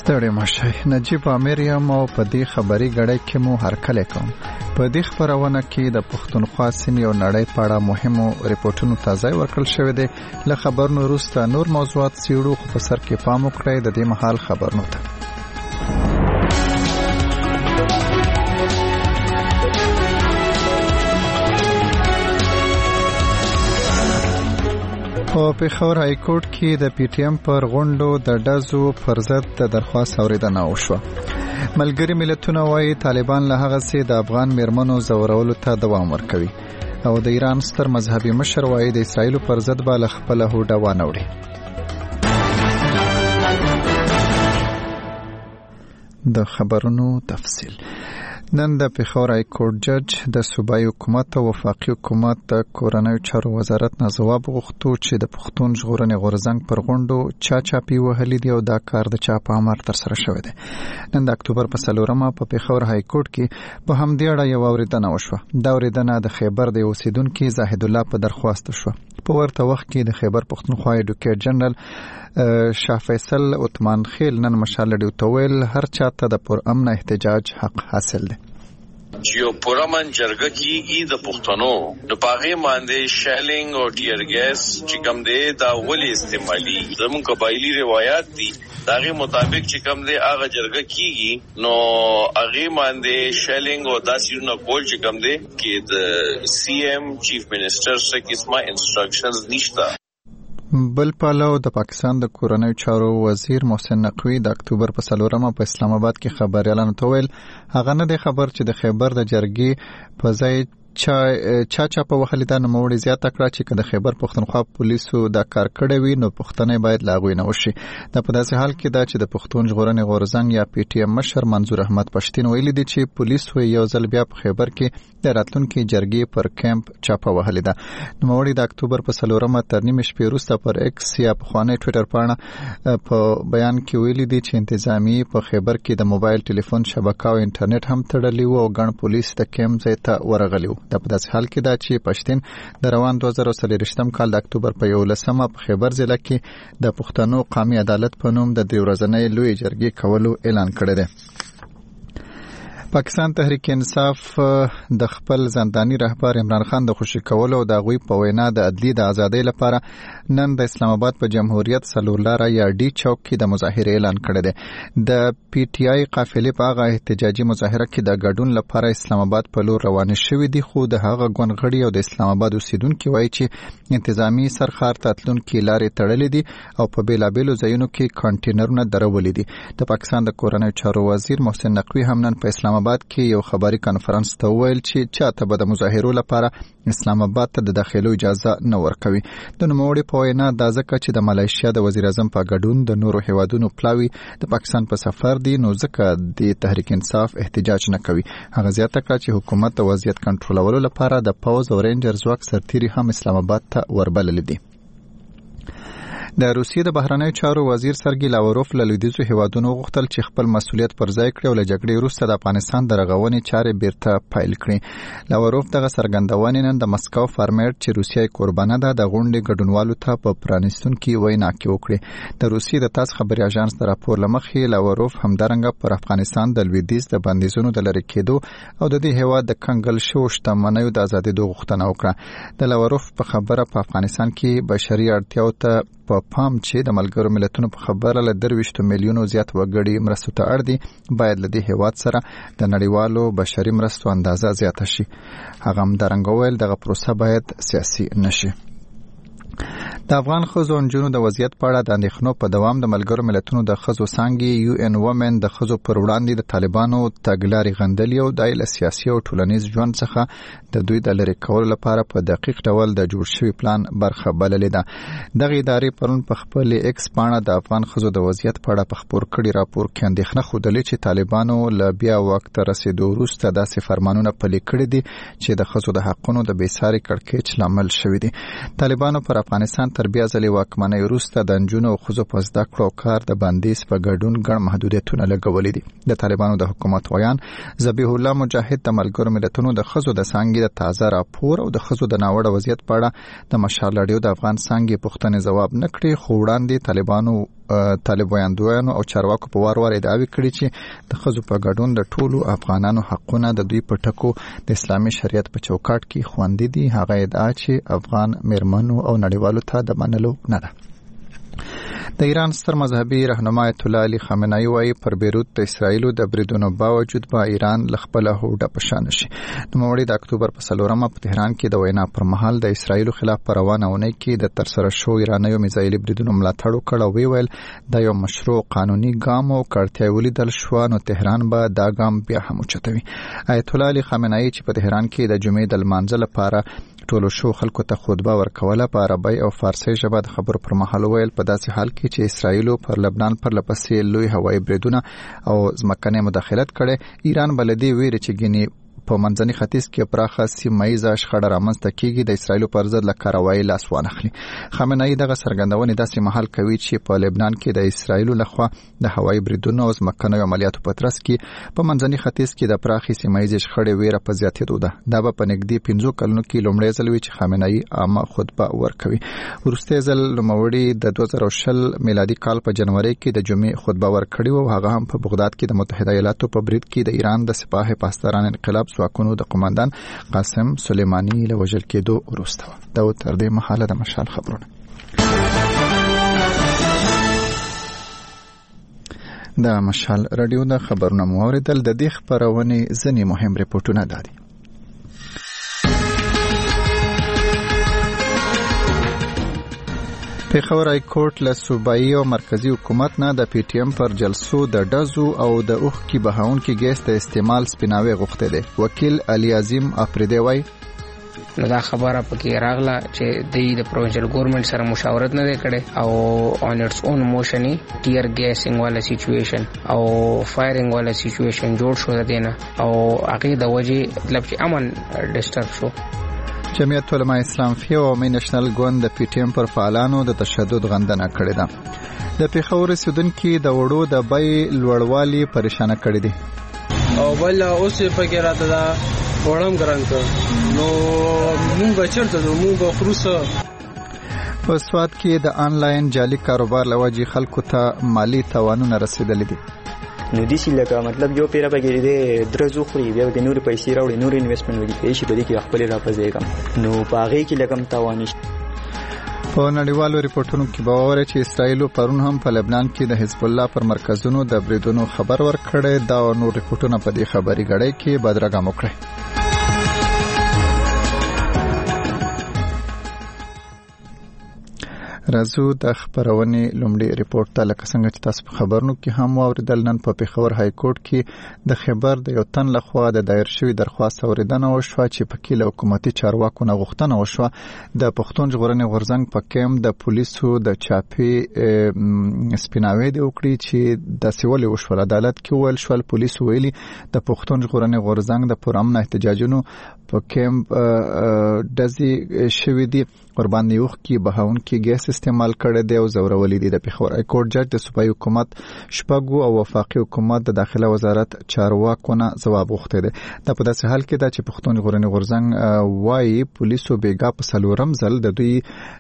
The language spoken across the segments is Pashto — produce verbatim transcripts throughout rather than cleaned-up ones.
ستړي مشي نجیب امیر یم او په دې خبري غړې کې مو هرکله کوم. په دې خبرونه کې د پښتونخوا سیمې او نړۍ په اړه مهمو ریپورتونو تازه ورکړل شوې دي. له خبرونو وروسته نور موضوعات څېړو، خو په سر کې پام وکړئ د دې مهال خبرونو ته. په پېښور های کورټ کې د پی ټی ایم پر غونډو د ډزو پر ضد د درخواست اورېدنه وشوه. ملګري ملتونه وايي طالبان له هغه څخه د افغان میرمنو زورولو ته دوام ورکوي او د ایران ستر مذهبي مشر وايي د اسرایل پر ضد به له خپل هوډه وانه وړي. د خبرونو تفصیل. نن د پېښور های کورټ جج د صوبایي حکومت او وفاقي حکومت د کورنیو چارو وزارت نه ځواب غوښتو چې د پښتون ژغورنې غورځنګ پر غونډو چا چاپی وهلي دي او دا کار د چا په امر ترسره شوی دی. نن د اکتوبر په څلورمه په پېښور های کورټ کې په همدې اړه یوه اورېدنه وشوه. دا اورېدنه د خیبر د اوسیدونکي زاهد الله په درخواست شوه. په ورته وخت کې د خیبر پښتونخوا ایډوکیټ جنرال شاه فیصل عثمان خیل نن مشال ډیو ویل هر چاته د پر امن احتجاج حق حاصل دی. چې یو پرامن جرګه کېږي د پښتنو نو په هغې باندې شیلینګ او ټیر ګیس چې کوم دی دا ولې استعمالي زموږ قبایلي روایات دي د هغې مطابق چې کوم دی هغه جرګه کېږي نو هغې باندې شیلینګ او دا څیزونه کول چې کوم دی کې د سی ایم چیف منسټر څخه قسمه انسټرکشنز نشته. بل پلو د پاکستان د کورنیو چارو وزیر محسن نقوی د اکتوبر په څلورمه په اسلام آباد کې خبريالانو ته ویل هغه نه دی خبر چې د خیبر د جرګې په ځای چا چا چا په وخت دا نوموړي زیاته کړه چې د خیبر پښتونخوا پولیسو دا کار کړی وي نو پښتنې باید لاغوي نه وشي. دا په داسې حال کې دا چې د پښتون ژغورنې غورځنګ یا پی ټی ایم مشر منظور احمد پښتين ویلي دي چې پولیس یو ځل بیا په خیبر کې د راتلونکو جرګې پر کیمپ چاپه وهلې ده. نوموړي د اکتوبر په څلورمه تر نیمه شپې وروسته پر ایکس یا په خواني ټوئیټر باندې په بیان کې ویلي دي چې انتظامی په خیبر کې د موبایل ټلیفون شبکه او انټرنیټ هم تړلې وو او ګڼ پولیس د کیمپ ځای ته ورغلي وو. دا په داسې حال کې دا چې پښتين د روان دوه زره څلوېښتم کال د اکتوبر په یولسمه په خیبر ضلع کې د پښتنو قومي عدالت په نوم د دې ورځنۍ لوی جرګې کولو اعلان کړی دی. پاکستان تحریک انصاف د خپل زنداني رهبر عمران خان د خوشی کولو او د غوی په وینا د عدلی د ازادۍ لپاره نن د اسلام آباد په جمهوریت سلولاره یا ډی چوک کې د مظاهره اعلان کړی دی. د پی ټی آی قافلې په هغه احتجاجي مظاهره کې د ګډون لپاره اسلام آباد په لور روان شوې دي، خو د هغه ګونغړي او د اسلام آباد اوسیدونکو وایي چې انتظامی سرخار تاتلونکو لارې تړلې دي او په بیلابېلو ځایونو کې کانټینرونه درولې دي. د پاکستان د کورنیو چارو وزیر محسن نقوی هم نن په اسلام آباد کې یو خبري کانفرنس ته ویل چې چاته به د مظاهرو لپاره اسلام آباد ته د داخلو اجازه نه ورکوي. د نوموړي په وینا دا ځکه چې د ملایشیا د وزیر اعظم په ګډون د نورو هیوادونو پلاوی د پاکستان په سفر دي نو ځکه د تحریک انصاف احتجاج نه کوي. هغه زیاته کړه چې حکومت د وضعیت کنټرولولو لپاره د پوز او رینجر ځواک سرتیري هم اسلام آباد ته وربلل دي. د روسیې د بهرنیو چارو وزیر سرګی لاوروف له لویدیځو هیوادونو غوښتل چې خپل مسؤلیت پر ځای کړي او له جګړې وروسته د افغانستان د رغونې چارې بیرته پیل کړي. لاوروف دغه څرګندونې نن د مسکو فارمیټ چې روسیه قربانه ده د غونډې ګډونوالو ته په پرانیستونکي وینا کې وکړي. د روسیې د تاس خبري اژانس د راپور لمخې لاوروف همدارنګه پر افغانستان د لویدیځ د بندیزونو د لری کېدو او د دې هیواد د کنګل شو شتمنیو د ازادۍ د غوښتنه وکړه. د لاوروف په خبره په افغانستان کې بشري اړتیاو ته په پام چې د ملګرو ملتونو په خبره له درويشت میلیونو زیات وګړي مرستو ته اړ دي باید له دې هیواد سره د نړیوالو بشري مرستو اندازه زیاته شي. هغه هم درنګول دغه پروسه باید سیاسي نشي. د افغان ښځو او نجونو د وضعیت په اړه د اندېښنو په دوام د ملګرو ملتونو د ښځو څانګې یو ان وومن د ښځو پر وړاندې د طالبانو تګلارې غندلې او د سیاسي او ټولنیز ژوند څخه د دوی د لرې کولو لپاره په دقیق ډول د جوړ شوي پلان برخه بللې ده. دغه ادارې پرون په خپل ایکس پاڼه د افغان ښځو د وضعیت په اړه په خپور کړي راپور کې اندېښنه ښودلې چې طالبانو له بیا وخت رسیدو وروسته داسې فرمانونه پلي کړي دي چې د ښځو د حقونو د بېساري کړکېچ لامل شوي دي. طالبانو پر افغانستان تر بیا ځلې واکمنۍ وروسته د نجونو او ښځو په زده کړو کار د بندیز په ګډون ګڼ محدودیتونه لګولي دي. د طالبانو د حکومت ویان ذبیح الله مجاهد د ملګرو ملتونو د ښځو د څانګې د تازه راپور او د ښځو د ناوړه وضعیت په اړه د مشال اډیو د افغان څانګې پوښتنې ځواب نه کړي، خو وړاندې طالبانو طالب ویاندویانو او چارواکو په وار وار ادعاوې کړې چې د ښځو په ګډون د ټولو افغانانو حقونه د دوی په ټکو د اسلامي شریعت په چوکاټ کې خوندي دي. هغه ادعا چې افغان میرمنو او نړیوالو ته د منلو نه ده. د ایران ستر مذهبي رهنما ایت الله علي خامنه‌ای وايي پر بیروت د اسرایلو د بریدونو باوجود به ایران لخپله هوډه پشان شي. نو مړی د اکتوبر په څلورمه په تهران کې د وینا پر مهال د اسرایلو خلاف پر روانه ونې کې د ترسره شو ایرانیو میزایلي بریدونو ملاتړ وکړ او ویل د یو مشروع قانوني ګام او کړتیا ولیدل شو نو تهران به دا ګام بیا هم اوچتوي. ایت الله علي خامنه‌ای چې په تهران کې د جمعې د لمانځه لپاره ټولو شو خلکو ته خطبه ورکوله په عربی او فارسی ژبه د خبرو پر مهال ویل په داسې حال کې چې اسرایلو پر لبنان پر لپسې لوی هوایي بریدونه او ځمکني مداخلت کړي، ایران بلدي ویري چې ګینی په منځني ختیځ کې پراخه سیمایي شخړه رامنځته کیږي د اسرایلو پر ضد له کاروایی لاس وانخلي. خامنه‌ای دغه څرګندونې داسې مهال کوي چې په لبنان کې د اسرایلو لخوا د هوایي بریدونو او ځمکني عملیاتو په ترڅ کې په منځني ختیځ کې د پراخه سیمایي شخړې ویره په زیاتېدو ده. دا به په نږدې پنځو کلونو کې لومړی ځل وي چې خامنه‌ای عامه خطبه ورکوي. وروستی ځل نوموړي د دوه زره شل میلادي کال په جنوري کې د جمعې خطبه ورکړې او هغه هم په بغداد کې د متحده ایالاتو په برید کې د ایران د سپاه پاسداران انقلاب ځواکونو د قوماندان قاسم سلیمانی له وژل کېدو وروسته. دا تر دې مهاله د مشال خبرونه. د مشال رادیو د خبرونه موریدل د دې خبرونه ځنی مهم ریپورتونه دادي. پیښور های کورټ له صوبایي او مرکزی حکومت نه د پی ټی ایم پر جلسو د ډزو او د اوخ کی بهاون کې ګیس د استعمال سپیناوي غوښته دي. وکیل علي عظیم افریدی وای نو دا خبره پکې راغله چې د پروینشل ګورنمنت سره مشاورت نه کړي او اون اټس اون موشن ټیر ګیسینګ والا سچويشن او فایرینګ والا سچويشن جوړ شو دینه او هغه د وجې مطلب چې امن ډیسټرب شو. جمعیت علماء اسلام فی او می نېشنل ګوند د پی ټی ایم پر فعالانو د تشدد غندنه کړې ده. د پیښور اوسیدونکو د وړو د بیې لوړوالي پریشان کړي دي او بل اوس په کې راته دا وړم ګران کړ نو موږ بچرته موږ به خروسه. په سواد کې د انلاین جعلي کاروبار لوجې خلکو ته مالی تاوانونه رسیدلي دي. نو دیسی لکه مطلب یو پیره بګی دې درزو خوري بیا به نور پیسې راوړي نور انویسټمنټ وکړي شي په دې کې خپل را پځېګم نو پاغې کې لګم تاوان شي. په نړیوالو ریپورتونو کې باور چې اسرایل پرون هم په لبنان کې د حزب الله پر مرکزونو د بریدونو خبر ورکړی. دا نور ریپورتونه په دې خبري غړې کې بدرګه وکړي. راځو د خبرونه لومړی ریپورت ته لکه څنګه چې تاسو په خبرونو کې هم واوریدل. نن په پیښور های کورټ کې د خبر د یو تن لخوا د دایر شوی درخواست اوریدنه وشوه چې په کې له حکومتي چارواکو نه غوښتنه وشوه د پښتون ژغورنې غورځنګ په کېم د پولیسو د چاپی سپیناوي دی وکړي چې د سیول وشول عدالت کې ول شول. پولیسو ویلي د پښتون ژغورنې غورځنګ د پرامن احتجاجونو په کېم دزي شوی دی قربان یوخ کی بهاون کی ګیس استعمال کړي دی او زورولې دي. د پیښور های کورټ جج د صوبایي حکومت شپږو او وفاقي حکومت د داخله وزارت چارواکونه ځواب غوښته دي. دا په داسې حال کې دا چې پښتون ژغورنې غورځنګ وايي پولیسو بیګا په سلورم ځل د دوی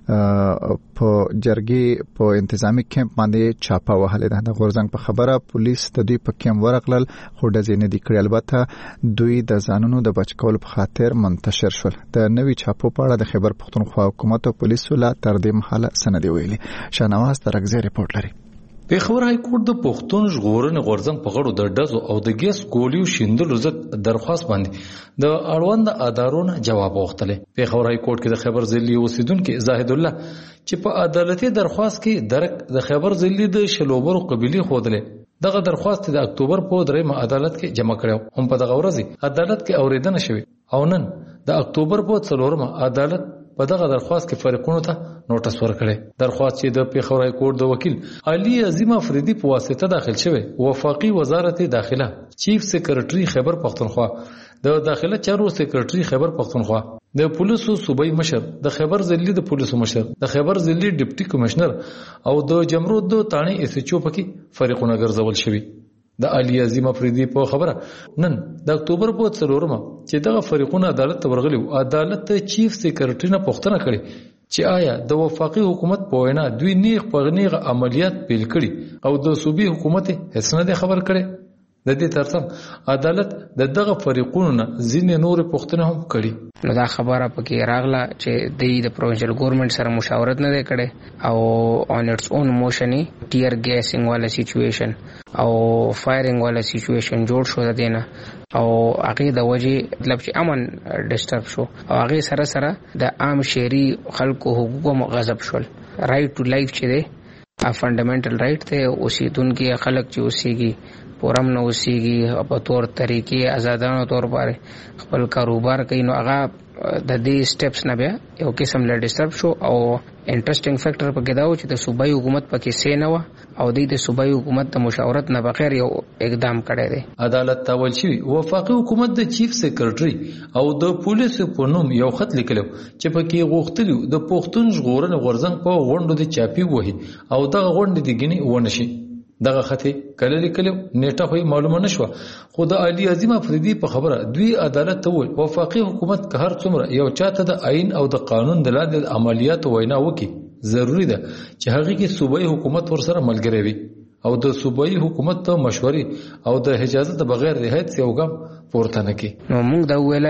په جرګي په انتظامی کیمپ باندې چاپه وهلې ده. د غورځنګ په خبره پولیس د دوی په کیمپ ورغلل خو د زینې د کړي البته دوی د ځانونو د بچکول په خاطر منتشر شول. د نوي چاپو په اړه د خبر پښتونخوا حکومت او پولیسو لا تر دې مهاله سند ویلي. شانواز ترغزي ریپورت لري. پیښور های کورټ د پښتون ژغورنې غورځنګ په غړو د ډزو او د ګیس ګولیو شیندلو ضد درخواست باندې د اړوند ادارونو جواب وغوښتل. پیښور های کورټ کې د خبر ځلې اوسیدونکو زاهد الله چې په عدالتي درخواست کې درک د خبر ځلې د شلوبر قبيله خوده دغه درخواست د اکتوبر په درېمه عدالت کې جمع کړو. هم په دغه ورځ عدالت کې اوریدنه شوه او نن د اکتوبر په څلورمه عدالت په دغه درخواست کې فریقونو ته نوټس ورکړي. درخواست چې د پیښور های کورټ د وکیل علي عظیم افریدی په واسطه داخل شوی وفاقي وزارت داخله چیف سیکریټري خیبر پختونخوا د داخله چارو سیکریټري خیبر پختونخوا د پولیسو صوبایي مشر د خیبر ضلعي د پولیسو مشر د خیبر ضلعي ډیپټي کمشنر او د جمرود د تانی اس ایچ او پکې فریقونه ګرځول شوی. د علي عظیم افریدی په خبره نن د اکتوبر په څلورمه چې دغه فریقونه عدالت ته ورغلي عدالت ته چیف سیکریټري نه پوښتنه کړې چې آیا د وفاقي حکومت په وینا دوی نیغ په نیغ عملیات پیل کړي او د صوبې حکومت هیڅ نه دی خبر کړي. د دې ترڅنګ عدالت د دغه فریقونو نه ځینې نور پوښتنه هم کړي. نو دا خبره پکې راغله چې د د پروینشل ګورنمنت سره مشاورت نه دی کړي او اون اټس اون موشن ټیر ګیسینګ والا سچويشن او فایرینګ والا سچويشن جوړ شو د دینه او هغه د وجه مطلب چې امن ډیسټرب شو او هغه سره سره د عام شهري خلکو حقوقو غصب شول. رائټ ټو لایف چې دی ا فندامنټل رائټ ته اوسیدونکو خلک چې اوسېږي پورم نو اوسېږي په تور طریقې آزادانه تور باندې خپل کاروبار کوي نو هغه د دې سټیپس نه بیا یو قسم له ډیسټرب شو او انټرېسټینګ فیکٹر پکې دا و چې د صوبایي حکومت پکې سې نه و او د صوبایي حکومت د مشاورت نه بغیر یو اقدام کړی دی. عدالت تاول شوی وفاقي حکومت د چیف سیکرټري او د پولیسو په نوم یو خط لیکلو چې پکې غوښتلو د پښتون ژغورنې غورځنګ په غونډو د چاپی وهي او دغه غونډې د ګنې ونشي. دغه خطي کله لیکلو نیټه خو معلومه نشوه خو د علی عظیم افریدي په خبره دوی عدالت ته وویل وفاقي حکومت که هر څومره یو چاته د آئین او د قانون د لاندې عملیاتو وینا وکړي ضروری ده چې هغه کې صوبایي حکومت ورسره ملګری وي او د صوبایي حکومت ته مشورې او د اجازه بغیر رعایت یو ګام پورته نه کړي. نو موږ دا ویلا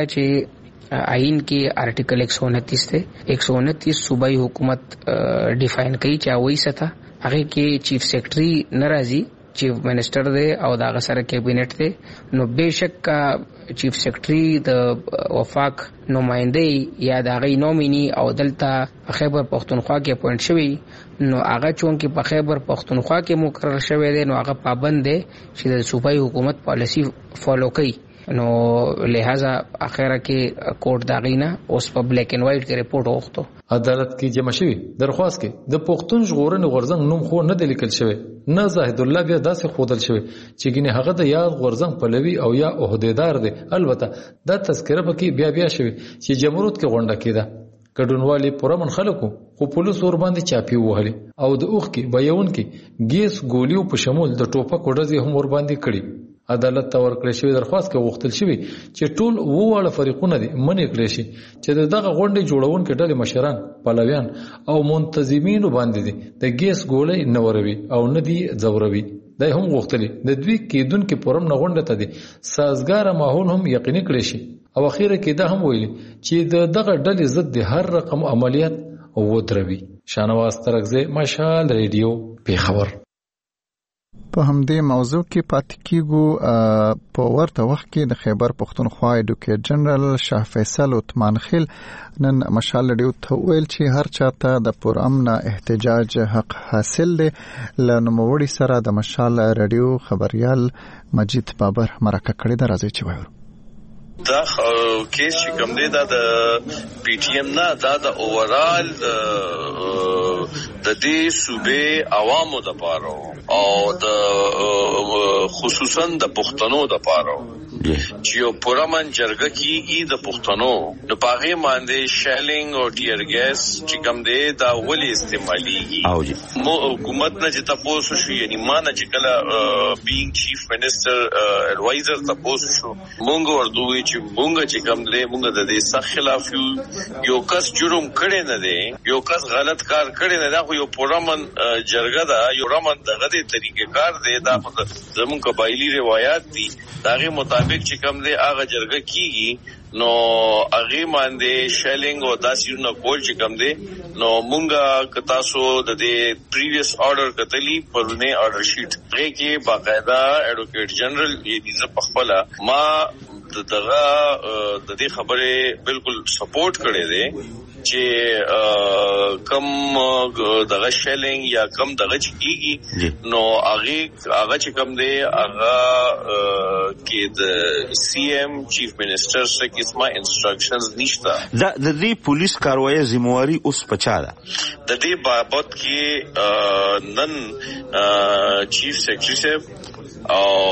چې آئین کې آرټیکل ایک سو انتیس ته ایک سو انتیس صوبایي حکومت ډیفاین کوي چې وایي ستا هغه کې چیف سیکرټري ناراضي چیف منسٹر دی او دا سره کابینټ دی نو بهشک کا چیف سیکرټري د وفاق نمائنده یا د غي نومینی او دلته خیبر پختونخوا کې اپوینټ شوی نو هغه چون کې په خیبر پختونخوا کې مقرر شوی دی نو هغه پابند دی چې د صوبایي حکومت پالیسی فالو کوي نو لہذا اخره کې کورټ دا غینا اوس په بلیک اینڈ وایټ کې رپورټ وغوښتو. عدالت کې جمع شوی درخواست کې د پښتون ژغورنې غورځنګ نوم خو نه دی لیکل شوی نه زاهد الله بیا داسې خودل شوی چې ګینه هغه د یاد غورځنګ پلوي او یا عہدیدار دی. البته دا تذکره پکې بیا بیا شوی چې جمهوریت کې غونډه کېده کډونوالي پرمن خلکو خو پولیس ور باندې چاپی وهلي او د اوخ کې بیاون کې ګیس ګولیو په شمول د ټوپک وډزي هم ور باندې کړي. عدالت ته ورکړل شوی درخواست کې غوښتل شوی چې ټول وواړه فریقونه دي منې کړی شي چې دغه غونډې جوړونکو ډلې مشران پلویان او منتظمینو باندې دي د ګیس ګولې نوروي او نه دي زوروي. دا هم غوښتل د دوی کېدونکو پرم نه غونډه ته دي سازګار ماحول هم یقیني کړی شي او اخیره کې دا هم ویلي چې دغه ډلې ضد هر رقم عملیات ودروي. شانواز ترکزی مشال ریډیو پیښور. په همدې موضوع کې پاتې کیږو. په ورته وخت کې د خیبر پختونخوا ایډوکیټ جنرال شاه فیصل عثمان خیل نن مشال ریډیو ته ویل چې هر چاته د پرامن احتجاج حق حاصل دی. له نوموړي سره د مشال ریډیو خبريال مجید بابر مرکه کړې ده. راځي چې وایو دا کیس چې کوم دی دا د پی ټی ایم نه دا د اوورال د دې صوبې عوامو د پاره او د خصوصا د پښتنو د پاره چې یو پرامن جرګه کیږي د پښتنو نو پاغه باندې شیلینګ او ټیر ګیس چې کوم دی دا ولې استعماليږي مو حکومت نه چې تاسو شو یعنی ما نه چې کله بینګ چیف منسٹر ایڈوایزر تاسو شو مونږ ورته چې مونږ چې کوم دی مونږ د دې سخت خلاف یو یو کس جرم کړي نه دی یو کس غلط کار کړي نه دا خو یو پرامن جرګه دا یو رامن دغه طریقې کار دی دا زموږ قبایلی روایت دي داغه مطابق چې کوم دی هغه جرګه کیږي نو هغه باندې شیلینګ او داسې نو کول چې کوم دی نو مونږه ک تاسو د دې پریویس آرډر کتلی پرونه آرډر شیټ هغه کې باقاعده ایڈوکیټ جنرال یې د پخپله ما دغه د دې خبره بالکل سپورټ کړي دي چې کم دغه شیلینګ یا کم دغه چکیږي نو هغه هغه چې کم دی هغه کې د سی ایم چیف منسٹر سره کیسما انسټرکشنز نشته. دا د دې پولیس کاروایی ذمہواری اوس پچا ده د دې بابت کې نن چیف سیکرټری صاحب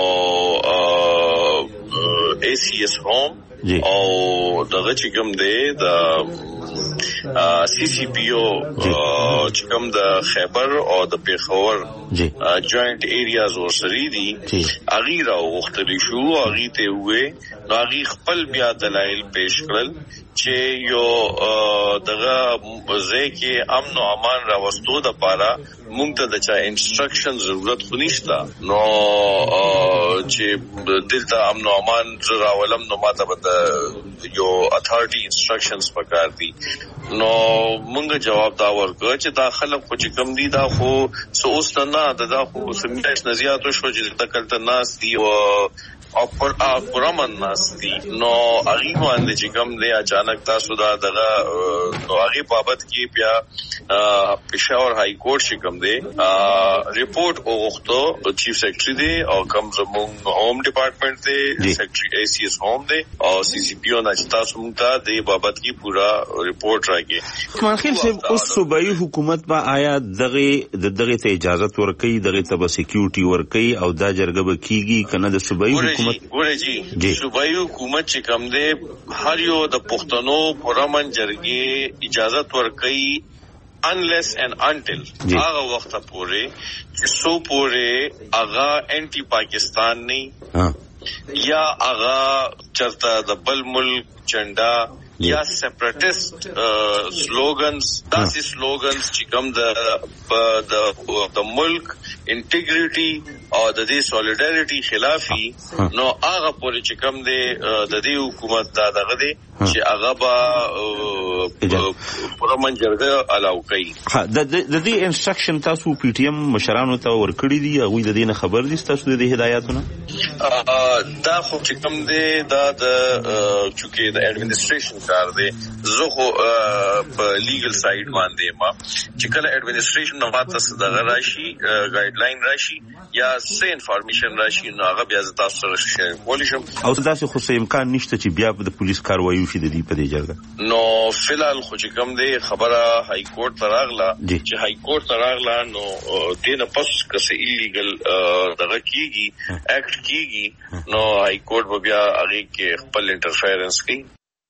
او اے سی ایس ہوم او دغه چې کوم دی د سی سی پی او چې کوم د خیبر او د پیښور جوائنٹ ایریاز ورسره دي هغه راوختلی شو هغه ته وې نو هغه خپل بیا دلایل پیش کړل چې یو دغه ځکه امن او امان راوستو د پاره مونږ ته د چا انسټرکشن ضرورت خو نشته نو چې دلته امن او امان راولم نو ماته به یو اتھارټي انسټرکشنز پکار دي نو مونږ جواب دا ورکړ چې دا خلک خو چې کم دي دا خو سوس نه دا خو سمېټ نظریات شو چې تکلت ناس دي او او پر پرامن ناس دي نو هغه باندې چې کوم دی اچانک تاسو دا دغه نو هغه بابت کې بیا پېښور های کورټ چې کوم دی ریپورت وغوښتو چیف سیکرټري دی او کوم زموږ هوم ډپارټمنټ دی سیکرټري ای سی ایس هوم دی او سی سی پی او نه تاسو موږ ته د بابت کې پورا ریپورت راکې منخیل صاحب اوس صوبایي حکومت با آیا دغه د دغه ته اجازه ورکړي دغه ته سکیورټي ورکړي او دا جرګه به کیږي کنه د صوبایي حکومت ګوره جی صوبایي حکومت چې کوم دی هر یو د پښتنو پرامن جرګې اجازه ورکړي unless and until هغه وخت پورې چې سو پورې هغه انټي پاکستان نه یا هغه چرته د بل ملک جنډا یا سیپریټیسټ سلوګنز داسې سلوګنز چې کوم د د ملک انټیګریټي او د دې سولیډریټي خلافي نو هغه پورې چې کوم دی د دې حکومت دا دغه دی چې هغه به پرامن جرګه الاو کوي ها د دې انسټرکشن تاسو پی ټی ایم مشرانو ته ورکړی دي هغه د دې نه خبر دي تاسو د دې هدایتونه دا خو چې کوم دی دا د چونکې د اډمنسټریشن کار دی زه خو په لیګل سایډ باندې ما چې کله اډمنسټریشن نو ماته دغه راشي ګایډ لاین راشي یا څه انفارمیشن راشي نو هغه بیا تاسو سره شیر کولی شم او تاسو خو څه امکان نشته چې بیا د پولیس کاروایی وشي د دې په دې جرګه نو فلحال خو چې کوم دی خبره های کورټ ته راغله چې های کورټ ته راغله نو دې نه پس کسه ایلیګل دغه کیږي اکټ کیږي نو های کورټ به بیا هغه کې خپل انټرفیرنس کوي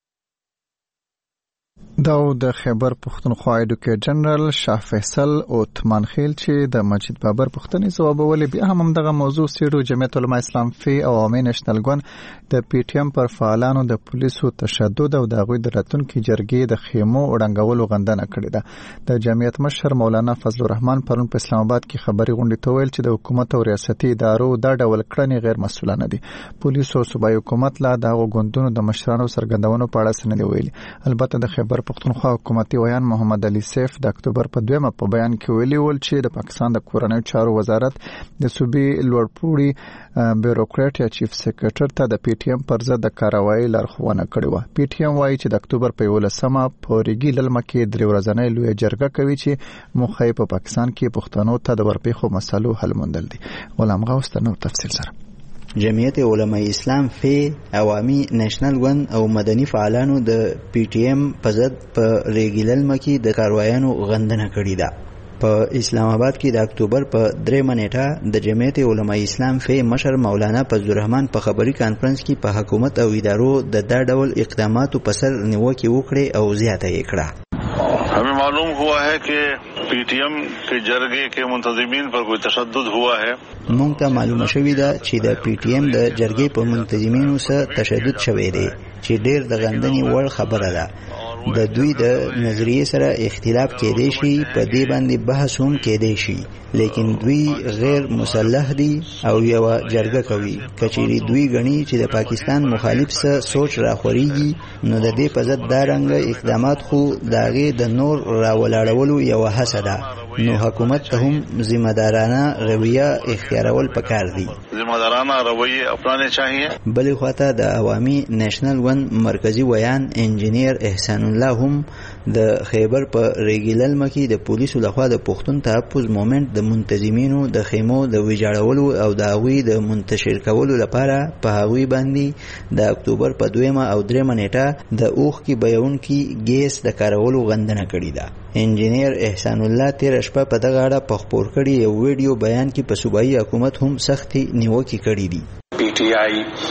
دا د خیبر پښتونخوا ایډوکیټ جنرال شاه فیصل عثمان خیل چې د مسجد بابر پښتني ځوابول بیا هم دغه موضوع سیړو جمعیت العلماء اسلام فی او عوامي نېشنل ګوند د پی ټی ایم پر فعالانو د پولیسو تشدد او د غوی د راتلونکو جرګې د خیمو وړاندولو غندنه کړې ده د جمعیت مشر مولانا فضل الرحمن پرون په اسلام آباد کې خبري غونډې ته ویل چې د حکومت او ریاستي ادارو دا ډول کړنې غیر مسؤلانه دي پولیسو او صوبایي حکومت لا د غوندونو د مشرانو سرګندونو په اړه سند ویلي البته د خیبر پښتونخوا حکومتي ویان محمد علي سیف د اکتوبر په دویمه په بیان کې ویلي ول چې د پاکستان د کورنیو چارو وزارت د صوبې لوړپوړي بیوروکرات یا چیف سیکریټر ته د پی ټی ایم پر ضد د کاروایی لارښوونه کړې و پی ټی ایم وايي چې د اکتوبر په یولسمه په ریګي للمه کې درې ورځنۍ لوی جرګه کوي چې موخه په پاکستان کې پښتنو ته د ورپېښو مسلو حل موندل دي غلام غوث نو تفصیل سره جمعیت علماء اسلام فی عوامي نېشنل ګوند او مدني فعالانو د پی ټی ایم په ضد په ریګیلل مکی د کاروایانو غندنه کړې ده په اسلام آباد کې د اکتوبر په درېمه نیټه د جمعیت علماء اسلام فی مشر مولانا فضل الرحمن په خبري کانفرنس کې په حکومت او ادارو د دا ډول اقداماتو په سر نیوکه وکړه او زیاته یې کړه हमें मालूम हुआ है कि पीटीएम के जरगे के मुंतजिमीन पर कोई तशद्दुद हुआ है مونږ ته معلومه شوې ده چې د پی ټی ایم د جرګې په منتظمینو سره تشدد شوی دی چې ډېر د غندنې وړ خبره ده د دوی د نظریې سره اختلاف کېدای شي په دې باندې بحث هم کېدای شي لیکن دوی غیر مسلح دي او یو جرګه کوي کچېری دوی غني چې د پاکستان مخالف سره سوچ راخوريږي نو د دې په ضد دا رنګ اقدامات خو داغه د نور راولاړولو یو هڅه ده نو حکومت ته هم ذمہ دارانه رویه اختیارول پکار دي ذمہ دارانه رویه اپنانے چاہیے بلې خواته د عوامي نېشنل ګوند مرکزی ویان انجینیر احسان الله هم د خیبر په ریګیلل مکی د پولیسو لخوا د پښتون تحفظ مومنت د منتظمینو د خیمو د ویجاړولو او د هغوی د منتشر کولو لپاره په هغوی باندې د اکتوبر په دویمه او دریمه نیټه د اوخ کې بیونکي ګیس د کارولو غندنه کړې ده انجینیر احسان الله تیر شپه په دغه اړه په خپور کړي یو ویډیو بیان کې په صوبایي حکومت هم سختي نیوکې کړې دي پی ټی آی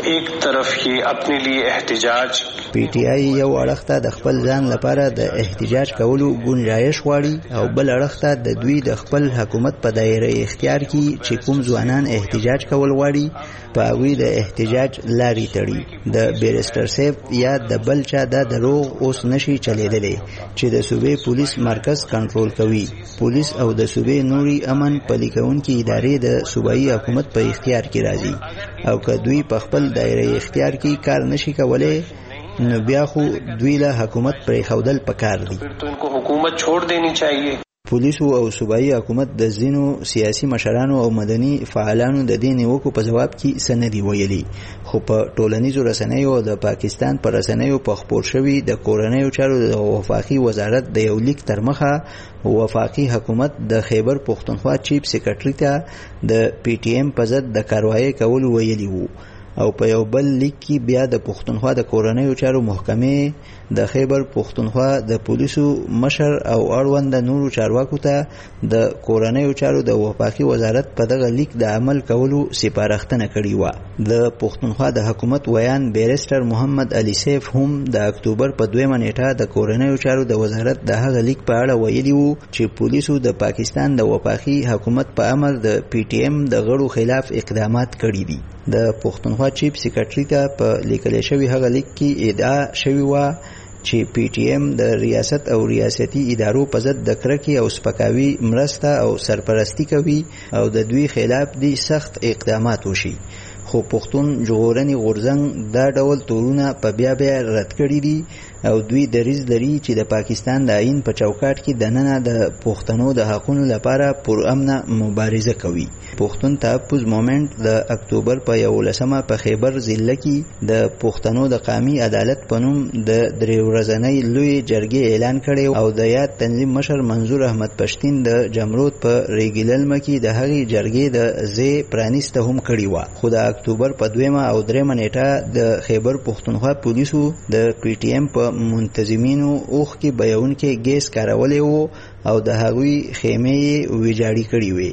एक तरफ ये अपने लिए احتجاج پی ټی آی یو اړخ ته د خپل ځان لپاره د احتجاج کولو گنجائش غواړي او بل اړخ ته د دوی د خپل حکومت په دایره اختیار کې چې کوم ځوانان احتجاج کول غواړي په هغوی د احتجاج لارې تړي. د بیرسټر سیف یا د بل چا دا دروغ اوس نشي چلیدلی چې د صوبې پولیس مرکز کنټرول کوي. پولیس او د صوبې نوري امن پلي کوونکي ادارې د صوبایي حکومت په اختیار کې راځي او که دوی په خپل دایره اختیار کې کار نشي کولای نو بیا خو دوی له حکومت پرې خودل پکار دي. تو ان کو حکومت چھوڑ دینی چاہیے. پولیسو او صوبایي حکومت د ځینو سیاسي مشرانو او مدني فعالانو د دې نیوکو په جواب کې سندي ویلي، خو په ټولنیزو رسنیو او د پاکستان پر رسنیو په خپور شوي د کورنیو چارو د وفاقي وزارت د یو لیک تر مخه وفاقي حکومت د خیبر پښتونخوا چیف سیکرټری ته د پی ټی ایم په ضد د کاروایی کول ویلي وو او په یو بل لیک کې بیا د پښتونخوا د کورنیو چارو محکمې د خیبر پښتونخوا د پولیسو مشر او اړوند نورو چارواکو ته د کورنیو چارو د وفاقي وزارت په دغه لیک د عمل کولو سپارښتنه کړې وه. د پښتونخوا د حکومت ویان بیرسټر محمد علي سیف هم د اکتوبر په دویمه نیټه د کورنیو چارو د وزارت د هغه لیک په اړه ویلي وو چې پولیسو د پاکستان د وفاقي حکومت په امر د پی ټی ایم د غړو خلاف اقدامات کړي دي. د پښتونخوا چیف سیکرټری ته په لیکل شوی هغه لیک کې ادعا شوی و چې پی ټی ایم د ریاست او ریاستي ادارو په ضد د کرکې او سپکاوي مرسته او سرپرستی کوي او د دوی خلاف دي سخت اقدامات وشي. خو پښتون ژغورنې غورځنګ دا ډول تورونه په بیا بیا رد کړي دي او دوی دریځ لري چې د پاکستان د آئین په چوکاټ کې دننه د پښتنو د حقونو لپاره پرامنه مبارزه کوي. پښتون تحفظ مومنت د اکتوبر په یولسمه په خیبر ضلع کې د پښتنو د قومي عدالت په نوم د درې ورځنۍ لوی جرګې اعلان کړی او د یاد تنظیم مشر منظور احمد پښتین د جمرود په ریګللمه کې د هغې جرګې د ځای پرانیسته هم کړې وه. خو د اکتوبر په دویمه او دریمه نیټه د خیبر پښتونخوا پولیسو د پی ټی ایم په منتظمینو اوښ کې بهونکي ګیس کارولی وو او د هغوی خیمې یې ویجاړې کړې وې.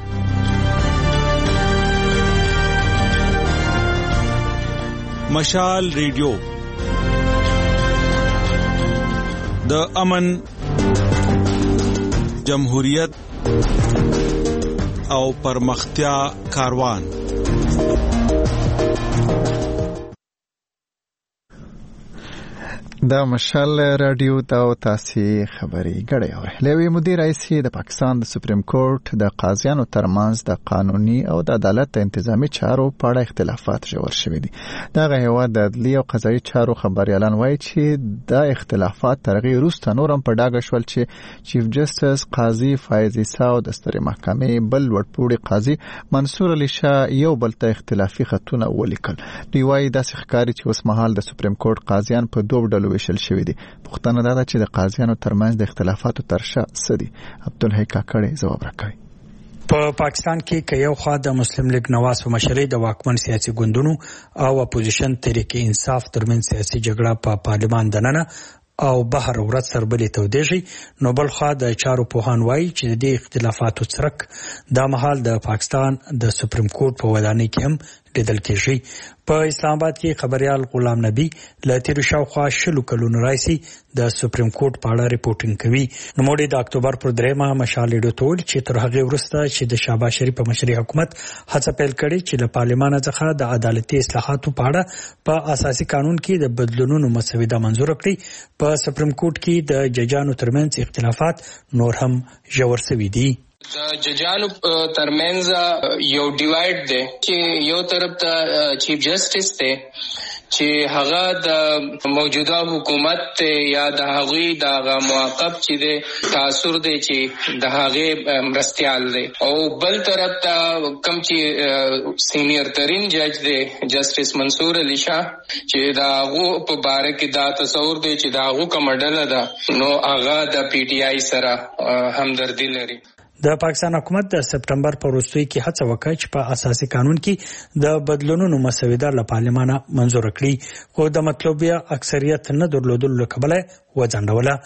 مشال ریډیو د امن، جمهوریت او پرمختیا کاروان. د مشال رادیو ته تاسو خبري غړي اوري. لوی مدیر رئیس د پاکستان د سپریم کورټ د قاضیانو ترمنځ د قانوني او د عدالت د انتظامی چارو په اړه اختلافات ژور شوي دي. دغه هیواد د عدلي او قضایي چارو خبريالان وایي چې د اختلافات ترغی وروسته نورم په ډاګه شول چې چیف جسټس قاضي فایز عیسی او د سترې محکمې بل وړپوړي قاضي منصور علي شاه یو بل ته اختلافي خطونه ولیکل. دوی وایي داسې ښکاري چې اوس مهال د سپریم کورټ قاضیان په دوه ډلو ویشل شوی دي. پښتنه دا چې د قاضیانو ترمنځ د اختلافاتو ترشا سدي. عبدالحی کاکړی ځواب راکوي. په پاکستان کې که یو خوا د مسلم لیگ نواز په مشرۍ د واکمن سیاسي ګوندونو او اپوزیشن تحریک انصاف ترمنځ سیاسي جګړه په پارلمان دننه او بهر ورځ سربلې تودېږي، نو بل خوا د چارو پوهان وایي چې د دې اختلافاتو څرک دا مهال د پاکستان د سپریم کورټ په ودانۍ کې هم لیدل کېږي. په اسلام آباد کې خبريال غلام نبی له تیرو شاوخوا شلو کلونو راځي د سپریم کورټ په اړه ریپورټینګ کوي. نو موږ د اکتوبر پر دریمه مشال ریډیو ته ویل چې تر هغه وروسته چې د شهباز شریف په مشرۍ حکومت هڅه پیل کړې چې له پارلمان څخه د عدالتي اصلاحاتو په اړه په اساسي قانون کې د بدلونونو مسوده منظور کړي، په سپریم کورټ کې د ججانو ترمنځ اختلافات نور هم ژور شوي دي. د ججانو ترمنځ یو ډیوایډ دی چې یو طرف ته چیف جسټس دی چې هغه د موجوده حکومت یا د هغوی د معاقب چې دی تاثر دی چې د هغې مرستیال دی، او بل طرف ته کم چې سینیر ترین جج دی جسټس منصور علي شاه چې د هغو په باره کې دا تصور دی چې د هغو کومه ډله ده نو هغه د پی ټي آی سره همدردي لري. د پاکستان حکومت د سپټمبر په وروستیو کې هڅه وکړه چې په اساسي قانون کې د بدلونونو مسوده له پارلمانه منظور کړي، خو د مطلوبه اکثریت نه درلودلو له کبله وځنډوله.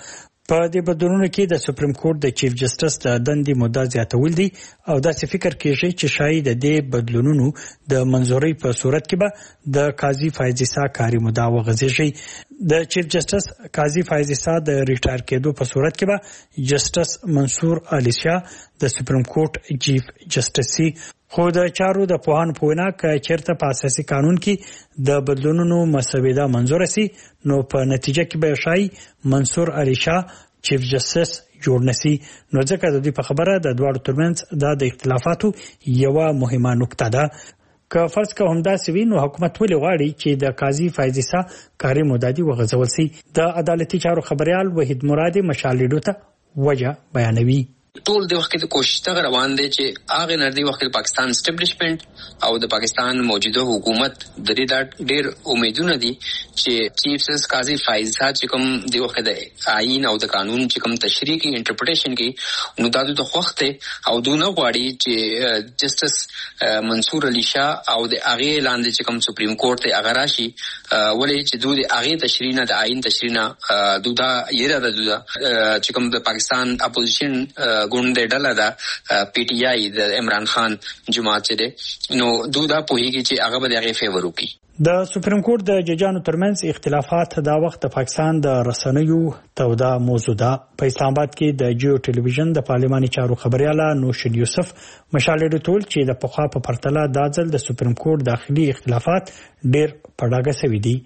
په دې بدلونونو کې د سپریم کورټ د چیف جسټس د دندې مدعا زیاتول دي او داسې فکر کېږي چې شاید د دې بدلونونو د منظورۍ په صورت کې به د قاضي فایز عیسی کاري مدعا وغځېږي. د چیف جسټس قاضي فایز عیسی د ریټایر کېدو په صورت کې به جسټس منصور علي شاه د سپریم کورټ چیف جسټس سي. خو د چارو د پوهان په وینا چې چیرته په اساسي قانون کې د بدلونونو مسوده منظور سي نو په نتیجه کې به شای منصور علي شاه چیف جسټس جوړ نسی. نو ځکه د دې په خبره د دواړو ترمنځ د اختلافاتو یو مهمه نقطه ده. که فرض که همدا سوي نو حکومت ولې غواړي چې د قاضي فایز عیسی کاري مدعا وغځول سي؟ د عدالتي چارو خبريال وحید مرادي مشال لیډو ته وجه بیانوي. ټول د وخت د کوشش ته روان دي چې هغه نړۍ وخت د پاکستان اسټابلیشمنت او د پاکستان موجوده حکومت د دې د ډېر امیدونه دي چې چیف جسټس قاضي فایز صاحب چې کوم د وخت د آئین او د قانون چې کوم تشریح کی انټرپریټیشن کی نو د وخت او دونه غواړي چې جسټس منصور علي شاه او د هغه لاندې چې کوم سپریم کورټ ته هغه راشي ولې چې دوی هغه تشریح نه د آئین تشریح نه دودا یره د دودا چې کوم د پاکستان اپوزیشن ګوند ډله دا پی ټی آی د عمران خان جماعت چې نو دودا پوهیږي چې هغه به هغه فیور وکړي. د سپریم کورټ د ججانو ترمنځ اختلافات دا وخت د پاکستان د رسنیو تودا موضوع ده. په اسلام آباد کې د جیو ټلویزیون د پارلماني چارو خبرياله نوشین یوسف مشالې ټول چې د پخوا په پرتله د ځل د سپریم کورټ داخلي اختلافات ډېر پړاګه سوي دي.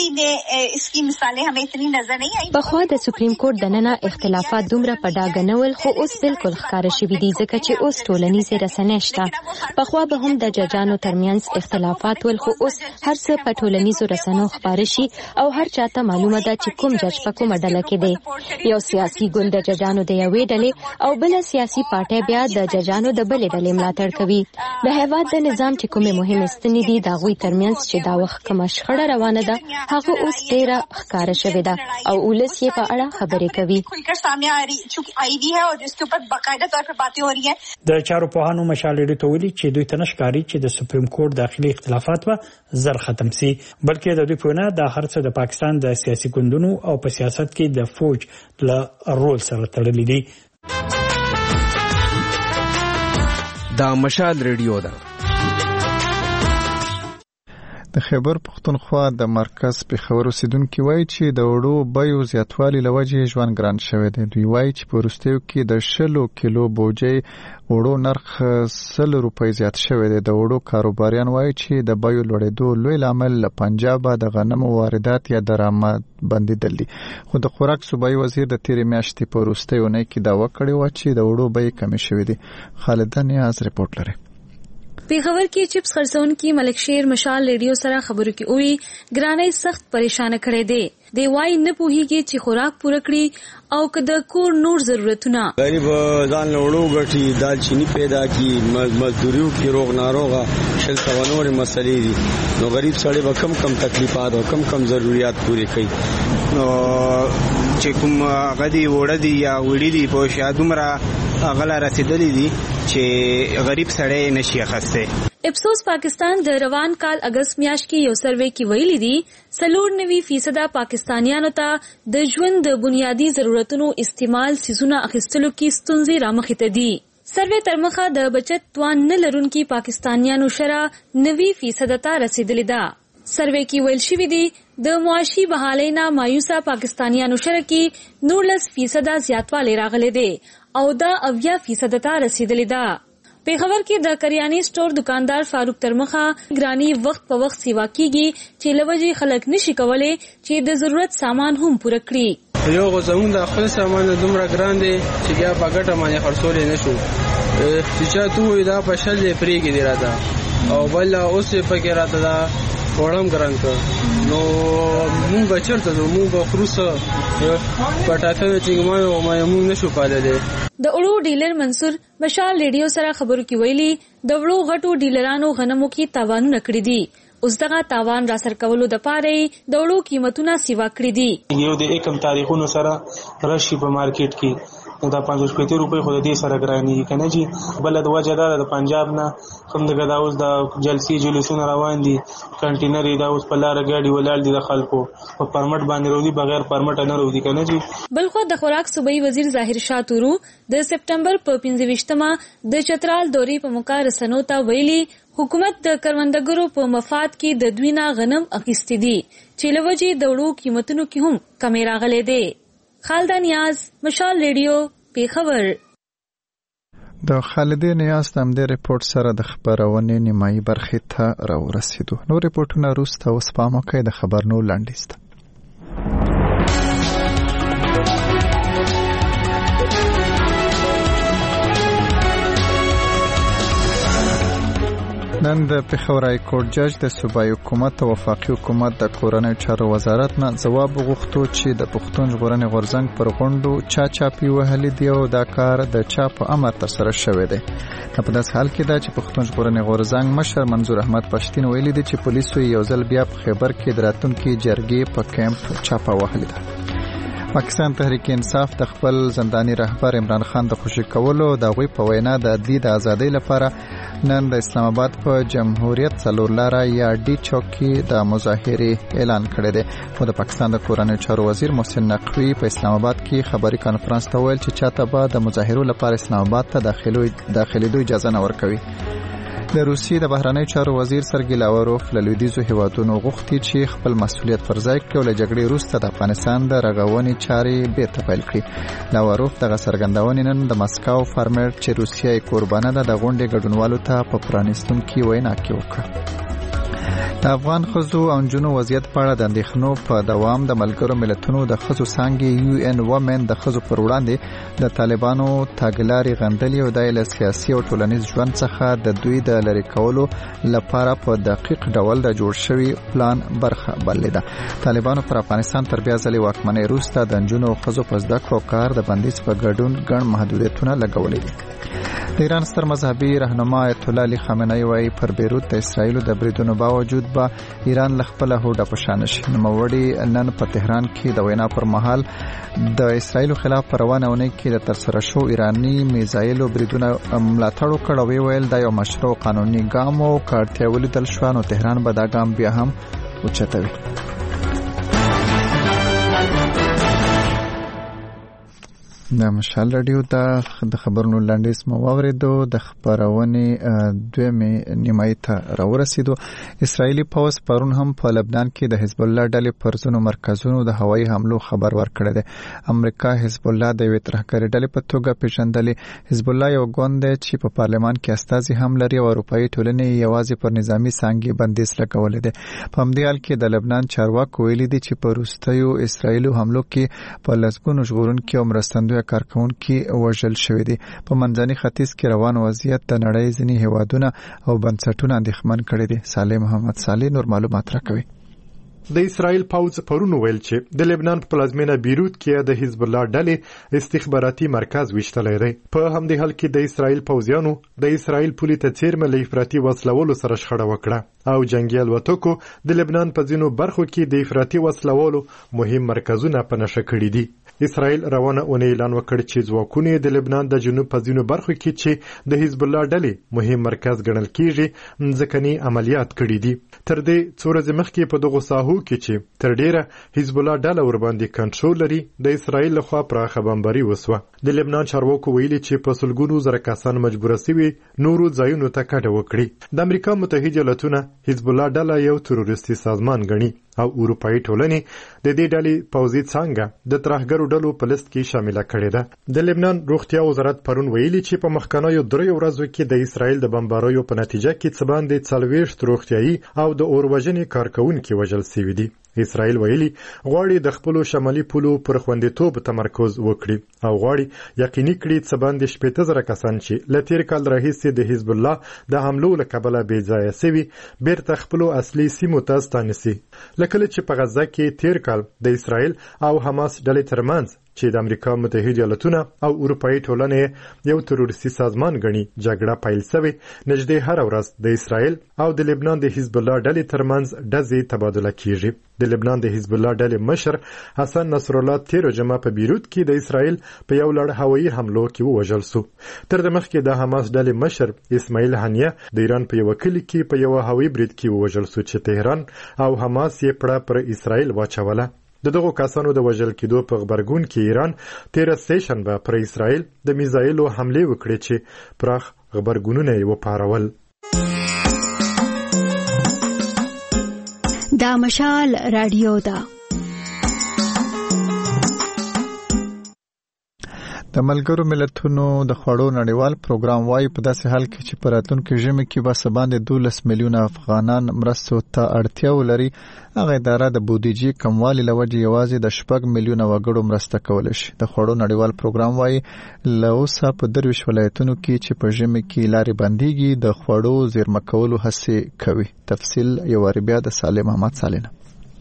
इसकी मिसालें हमें इतनी नजर नहीं आई. بخوا د سپریم کورټ د ننه اختلافات دومره په ډاګه نه ول خو اوس بالکل ښکاره شوي دي ځکه چې اوس ټولنیزې رسنۍ شته. بخوا به هم د ججانو ترمنځ اختلافات ول خو اوس هر څه په ټولنیزو رسنیو خپاره شي او هر چاته معلومه ده چې کوم جج په کومه ډله کې دی. یو سیاسي ګوند د ججانو د یوې ډلې او بل سیاسي پارټي بیا د ججانو د بلې ډلې ملاتړ کوي. د هیواد د نظام چې کومه مهمه ستنې دي دا غوي ترمنځ چې دا وخت کومه شخړه روانه ده هغه اوس ډیره ښکاره شوې ده او ولس یې په اړه خبرې کوي. د چارو پوهانو مشالې ټولي چې دوی تنش کاری چې د سپریم کورټ داخلي اختلافات به زر ختم سي بلکې د دوی په نه د هر څه د پاکستان د سیاسي ګوندونو او په سیاست کې د فوج له رول سره تړلې دي. دا مشال ریډیو ده. د خیبر پختونخوا د مرکز پېښور اوسیدونکو وایي چې د وړو بیو زیاتوالي له وجې ژوند ګران شوی دی. دوی وایي چې په وروستیو کې د شلو کیلو بوجۍ وړو نرخ سل روپۍ زیات شوی دی. د وړو کاروباریان وایي چې د بیو لوړېدو لوی لامل له پنجاب د غنمو واردات یا درآمد بندیدل دي. خو د خوراک صوبایي وزیر د تیرې میاشتې په وروستۍ اونۍ کې دعوه کړې وه چې د وړو بیې کمې شوې دي. خالد نیاز رپورټ لري. پیښور کې چپس خرڅونکي ملک شیر مشال ریډیو سره خبرو کې وی ګرانۍ سخت پریشان کړي دي. دی وای نه پوهیږي چې خوراک پوره کړي او که د کور نور ضرورتونه غریب ځان لوړو غټي دال چینی پیدا کی مزدوریو کې روغ ناروغه شل ثوانور مسلې دي. نو غریب سړی به کم کم تکلیفات او کم کم ضرورت پوره کوي. نو چې کوم غدي وړه دي یا وړي دي په شادومره غلا رسیدلې دي چې غریب سړی نشي اخسته. افسوس پاکستان د روان کال اگست میاشت کې یو سروې کې ویلي دي سلور نوي فیصده پاکستانیانو ته د ژوند د بنیادی ضرورتونو استعمال سيزونه اخیستلو کې ستونزې رامخې ته دي. سروې تر مخه د بچت توان نه لرونکي پاکستانیانو شره نوي فیصده ته رسیدلې ده. سروې کې ویل شوی دی د معاشي بحالۍ نه مایوسه پاکستانیانو شره کې نولس فیصده زیاتوالی راغلی دی او دا اویا فیصده ته رسیدلې ده. پیښور کې د کریاني سٹور دکاندار فاروق ترمخه ګرانی وخت په وخت سیوا کیږي چې لوجي خلک نشي کولای چې د ضرورت سامان هم پوره کړي. یو غوښمن د خپل سامان دومره ګران دي چې بیا په ګټه باندې خرڅول نه شو. چې چا ته دا په شل دی پرې کې دی راځه او بل اوس په کې راته دا وړم ګران کړ. نو مونږ بچرته نو مونږ خروسه پټاته چې ما او ما مونږ نشو پاللې. د اړو ډیلر منصور مشال ریډیو سره خبرو کې ویلي د وړو غټو ډیلرانو غنمو کې تاوانونه کړی دي. اوس دغه تاوان را سر کولو د پاره د وړو قیمتونه سیوا کړی دي. یو د یکم تاریخونو سره راشي په مارکیټ کې نو دا پنځوس پېته روپۍ خو د دې سره ګرانېږي که نه جي. بله د وجه دا ده د پنجاب نه کوم دغه دا اوس د جلسې جلوسونه روان دي، کنټینر یې دا اوس په لاره ګاډي ولاړ دي د خلکو په پرمټ باندې روزي، بغیر پرمټه نه روزي که نه جي. بلخو د خوراک صوبایي وزیر ظاهر شاه تورو د سپټمبر په پنځه ویشتمه د چترال دورې په موقع رسنیو ته ویلي حکومت د کروندګرو په مفاد کې د دوی نه غنم اخیستي دي چې له وجې د وړو قیمتونو کې هم کمې راغلې دي. خالده نیاز، مشال ریډیو، پیښور. د خالدې نیاز د همدې ریپورت سره د خبرونې نیمایي برخې ته راورسېدو. نور ریپورټونه وروسته اوس پام وکړئ د خبرونو لنډیز ته. نن د پېښور های کورټ جج د صوبایي حکومت او وفاقي حکومت د کورنیو چارو وزارت نه ځواب وغوښتو چې د پښتون ژغورنې غورځنګ پر غونډو چا چاپی وهلي دي او دا کار د چا په امر ترسره شوی دی. په داسې حال کې دا چې پښتون ژغورنې غورځنګ مشر منظور احمد پښتين ویلي دی چې پولیسو یو ځل بیا په خیبر کې د راتلونکي جرګې په کیمپ چاپه وهلې ده. پاکستان تحریک انصاف د خپل زنداني رهبر عمران خان د خوشي کولو د غوي په وینا د عدلي د ازادۍ لپاره نن د اسلام آباد په جمهوریت څلور لاره یا ډي چوک کې د مظاهرې اعلان کړی دی. خو د پاکستان د کورنیو چارو وزیر محسن نقوی په اسلام آباد کې خبري کانفرنس ته ویل چې چاته به د مظاهرو لپاره اسلام آباد ته داخليدو اجازه نه ورکوي. د روسیې د بهرنیو چارو وزیر سرګي لاوروف له لویدیځو هیوادونو غوښتي چې خپل مسؤلیت پر ځای کړي او له جګړې وروسته د افغانستان د رغونې چارې بیرته پیل کړي. لاوروف دغه څرګندونې نن د مسکو فارمټ چې روسیه یې قربانه ده د غونډې ګډونوالو ته په پرانیستونکي وینا کې وکړه. د افغان ښځو او نجونو وضعیت په اړه د اندېښنو په دوام د ملګرو ملتونو د ښځو څانګې یو ان وومن د ښځو پر وړاندې د طالبانو تاګلارې غندلې او د له سیاسي او ټولنیز ژوند څخه د دوی د لری کولو لپاره په دقیق ډول د جوړ شوی پلان برخه بللې ده. طالبانو پر افغانستان تر بیا ځلې واکمنۍ وروسته د نجونو او ښځو په زده کړو کار د بندیز په ګډون ګڼ محدودیتونه لګولې دي. د ایران ستر مذهبي رهنما آیت الله علي خامنه‌ای وايي پر بیروت د اسرایلو د بریدونو باوجود به ایران له خپله هوډه په شا نشي. نوموړي نن په تهران کې د وینا پر مهال د اسرایلو خلاف په روانه اونۍ کې د ترسره شو ایراني میزایلو بریدونه ملاتړ وکړ او ویل دا یو مشروع قانوني ګام او که اړتیا ولیدل شوه نو تهران به دا ګام بیا هم اوچتوي. د مشال رادیو د خبرونو لنډیز مو واوریدو. د خبرونې دویمې نیمایي ته راورسېدو. اسرائیلي پوځ پرون هم په لبنان کې د حزب الله ډلې پر ځینو مرکزونو د هوایي حملو خبر ورکړی دی. امریکا حزب الله د یوې ترهګرې ډلې په توګه پیژندلې. حزب الله یو ګوند دی چې په پارلمان کې استازي هم لري او اروپایي ټولنې یوازې پر نظامی څانګې بندیز لګولی دی. په همدې حال کې د لبنان چارواکو ویلي دي چې په وروستیو اسرائیلو حملو کې په لسګونو ژغورونکي او مرستندوی کارکونکي وژل شوي دي. په منځني ختیځ کې روان وضعیت د نړۍ ځینې هیوادونه او بنسټونه اندېښمن کړي دي. صالح محمد صالح نور معلومات راکوي. د اسرائیل پوځ پرون ویل چې د لبنان په پلازمینه بیروت کې د حزب الله ډلې استخباراتي مرکز وشتلی دی. په همدې حال کې د اسرائیل پوځیانو د اسرائیل پولې ته څیرمه له افراطي وسلولو سره شخړه وکړه او جنگي الوتکو د لبنان په ځینو برخو کې د افراطي وسلولو مهم مرکزونه په نښه کړي دي. اسرائیل روانه اونۍ اعلان وکړ چې ځواکونه د لبنان د جنوب په ځینو برخو کې چې د حزب الله ډلې مهم مرکز ګڼل کیږي ځمکني عملیات کړي دي. تر دې څو ورځې مخکې په دغو ساحو کې چې تر ډیره حزب الله ډله ورباندې کنټرول لري د اسرائیل لخوا پراخه بمباري وسوه. د لبنان چارواکو ویلي چې په سلګونو زره کسان مجبور شوي نورو ځایونو ته کډه وکړي. د امریکا متحده ایالاتونه حزب الله ډله یو تروریستي سازمان ګڼي او اروپایي ټولنې د دې ډلې پوځي څانګه د ترهګرو ډلو په لیست کې شامله کړې ده. د لبنان روغتیا وزارت پرون ویلي چې په مخکنیو دریو ورځو کې د اسرائیل د بمباریو په نتیجه کې څه باندې څلوېښت روغتیایي او د اوروژنې کارکونکي وژل شوي دي. اسرائیل ویلي غواړي د خپلو شمالي پولو پر خوندیتوب تمرکز وکړي او غواړي یقیني کړي څه باندې شپېته زره کسان چې له تېر کال راهیسې د حزب الله د حملو له کبله بې ځایه سوي بیرته خپلو اصلي سیمو ته ستانه سي. لکه چې په غزه کې تېر کال د اسرائیل او حماس ډلې ترمنځ چې د امریکا متحده ایالاتونه او اروپאי ټولنې یو تروریستي سازمان ګڼي جګړه پیل شوې نږدې هر ورځ د اسرائیل او د لبنان د حزب الله ډلې ترمنځ ډزې تبادله کیږي. د لبنان د حزب الله ډلې مشر حسن نصر الله تیرو جمعه په بیروت کې د اسرائیل په یو لړ هوایي حملو کې ووژل شو. تر دې مخکې د حماس ډلې مشر اسماعیل هنیه د ایران په یو کلی کې په یو هوایي برید کې ووژل شو چې تهران او حماس یې پړه پر اسرائیل واچوله. د دغو کسانو د وژل کېدو په خبرګون کې ایران تیره سه شنبه پر اسرائیل د میزایلو حملې وکړې چې پراخ خبرګونونه یې وپارول. دا مشال رادیو ده. د ملګرو ملتونو د خوړو نړیوال پروګرام وايي په داسې حال کې چې په راتلونکي ژمي کې به څه باندې دولس میلیونه افغانان مرستو ته اړتیا ولري، هغه اداره د بودیجې کموالي له وجې یوازې د شپږ میلیونه وګړو مرسته کولی شي. د خوړو نړیوال پروګرام وايي له اوسه په درویش ولایتونو کې چې په ژمي کې لارې بندېږي د خوړو زیرمه کولو هڅې کوي. تفصیل یو وارې بیا د سالم احمد سالینه.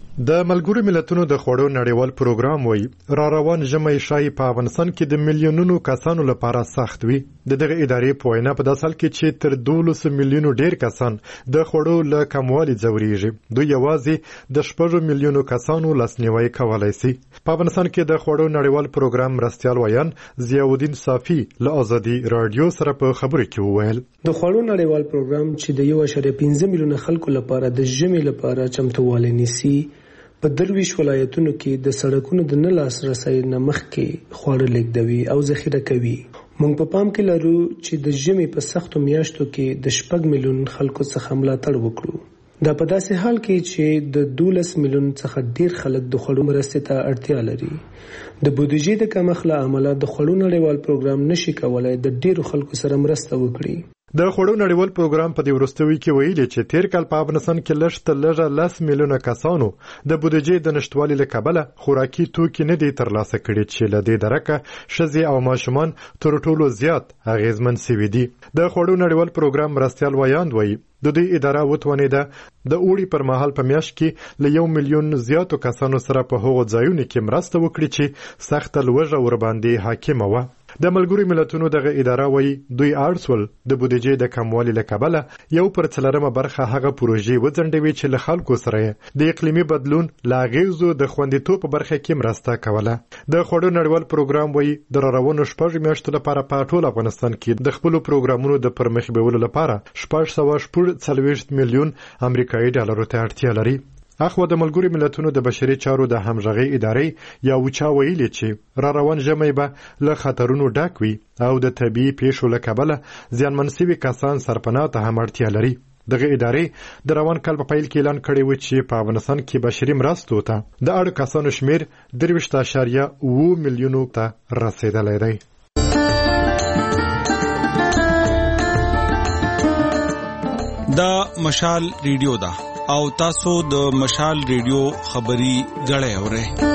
د ملګرو ملتونو د خوړو نړیوال پروګرام وایي را روان ژمی شای په افغانستان کې د میلیونونو کسانو لپاره سخت وي. د دغه ادارې په وینا په داسې حال کې چې تر دولس میلیونو ډیر کسان د خوړو له کموالي ځوريږي، دوی یوازې د شپږ میلیونو کسانو لاسنیوي کولی شي. په افغانستان کې د خوړو نړیوال پروګرام مرستیال ویان ضیاءالدین صافي له آزادي رادیو سره په خبرو کې وویل د خوړو نړیوال پروګرام چې د یو اعشاریه پنځه میلیونه خلکو لپاره د ژمي لپاره چمتووالی نیسي په درویش ولایتونو کې د سړکونو د نه لاسرسي نه مخکې خواړه لیږدوي او ذخیره کوي. موږ په پام کې لرو چې د ژمي په سختو میاشتو کې د شپږ میلیون خلکو څخه ملاتړ وکړو. دا په داسې حال کې چې د دولس میلیون څخه ډیر خلک د خوړو مرستې ته اړتیا لري. د بودیجې د کمښت له امله د خوړو نړیوال پروګرام نشي کولای د ډیرو خلکو سره مرسته وکړي. د خوړو نړیوال پروګرام په دې وروستیو کې ویلي چې تیر کال په افغانستان کې لږ تر لږه لس میلیونه کسانو د بودیجې د نشټوالي له کبله خوراکي توکي نه دي ترلاسه کړي چې له دې درکه ښځې او ماشومان تر ټولو زیات اغیزمن شوي دي. د خوړو نړیوال پروګرام مرستیال ویاند وایي د دې اداره وتوانېده د اوړي پر مهال په میاشت کې له یو میلیون زیاتو کسانو سره په هغو ځایونو کې مرسته وکړي چې سخته لوږه ورباندې حاکمه وه. د ملګرو ملتونو دغه اداره وایي دوی اړ سول د بودیجې د کموالي له کبله یو پر څلورمه برخه هغه پروژې وځنډوي چې له خلکو سره د اقلیمي بدلون له اغیزو د خوندیتوب په برخه کې مرسته کوله. د خوړو نړیوال پروګرام وایي د راروانو شپږ میاشتو لپاره په ټول افغانستان کې د خپلو پروګرامونو د پرمخ بیولو لپاره شپږ سوه شپږ څلوېښت میلیون امریکایي ډالرو ته اړتیا لري. اخوا د ملګرو ملتونو د بشري چارو د همغږۍ ادارې یا وچا ویلي چې را روان ژمی به له خطرونو ډک وي او د طبیعي پیښو له کبله زیانمن شوي کسان سرپناه ته هم اړتیا لري. دغه ادارې د روان کال په پیل کې اعلان کړی و چې په افغانستان کې بشري مرستو ته د اړو کسانو شمیر درویشت اعشاریه اوه میلیونو ته رسیدلی دی. دا مشال ریډیو ده او تاسو د مشال ریډیو خبري غړې اورئ.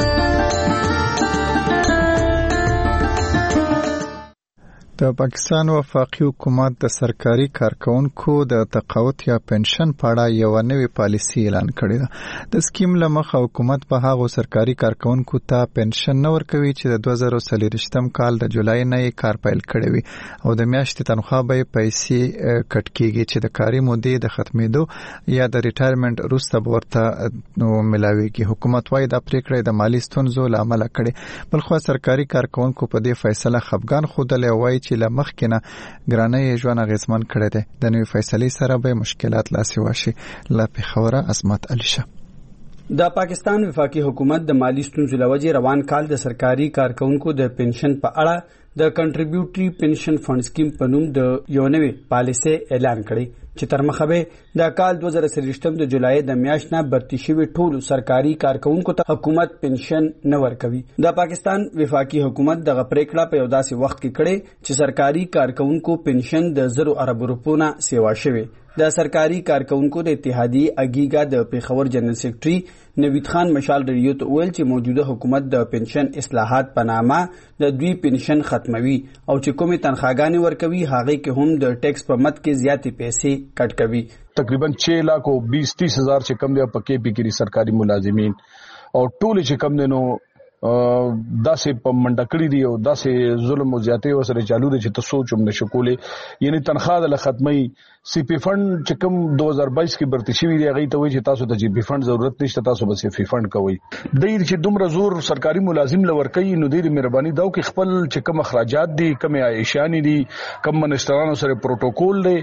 د پاکستان وفاقي حکومت د سرکاري کارکونکو د تقاعد یا پنشن په اړه یو نوې پالیسي اعلان کړې ده. د سکیم له مخه حکومت په هغو سرکاري کارکونکو ته پنشن نه ورکوي چې د دوه زره څلوېښتم کال د جولای نه یې کار پیل کړی وي او د میاشتې تنخواه به یې پیسې کټ کېږي چې د کاري مودې د ختمېدو یا د ریټایرمنټ وروسته به ورته ملاویږي. حکومت وایي دا پریکړه د مالي ستونزو له امله کړې. بلخوا سرکاري کارکونکو په دې فیصله خفګان ښودلی وایي چې له مخکې نه ګرانۍ ژوند اغیزمن کړی دی. د نوې فیصلې سره به مشکلات لاسې وشي. له پېښوره عصمت علي شه. د پاکستان وفاقي حکومت د مالی ستونزو له وجې روان کال د سرکاري کارکونکو د پنشن په اړه د کنټریبیوټري پنشن فند سکیم په نوم د یو نوې پالیسي اعلان کړی چې تر مخه به د کال دوه زره څلوېښتم د جولای د میاشت نه برتی شوي ټولو سرکاري کارکونکو ته حکومت پنشن نه ورکوي. د پاکستان وفاقي حکومت دغه پریکړه په یو داسې وخت کې کړې چې سرکاري کارکونکو پنشن د زرو ارب روپو نه سیوا شوی. د سرکاري کارکونکو د اتحادیې اګیګا د پیښور جنرال سیکرټري نوید خان مشال ریډیو ته ویل چې موجوده حکومت د پنشن اصلاحات په نامه د دوی پنشن ختموي او چې کومې تنخواګانې ورکوي هغه کې هم د ټیکس په مد کې زیاتې پیسې کټ کوي. تقریبا چھ لاکھ او بیس تیس ہزار چې کم دی پکې پکې سرکاري ملازمین او ټول چې کم دي نو داسې په منډه کړی دی او داسې ظلم او زیاتې وسره چالو دي چې تاسو چوم نشو کولې یعنی تنخواه د ختمي سی پی فند چې کوم دو هزار بایس کې برتی شوی دی هغه ته وایي چې تاسو ته جی پی فند ضرورت نشته تاسو به سی پی فند کوئ د دې چې دومره زور سرکاري ملازم لور کوي نو د دې مهرباني دا کې خپل چې کوم اخراجات دي کوم عیشانی دي کوم منسټرانو سره پروتوکول دی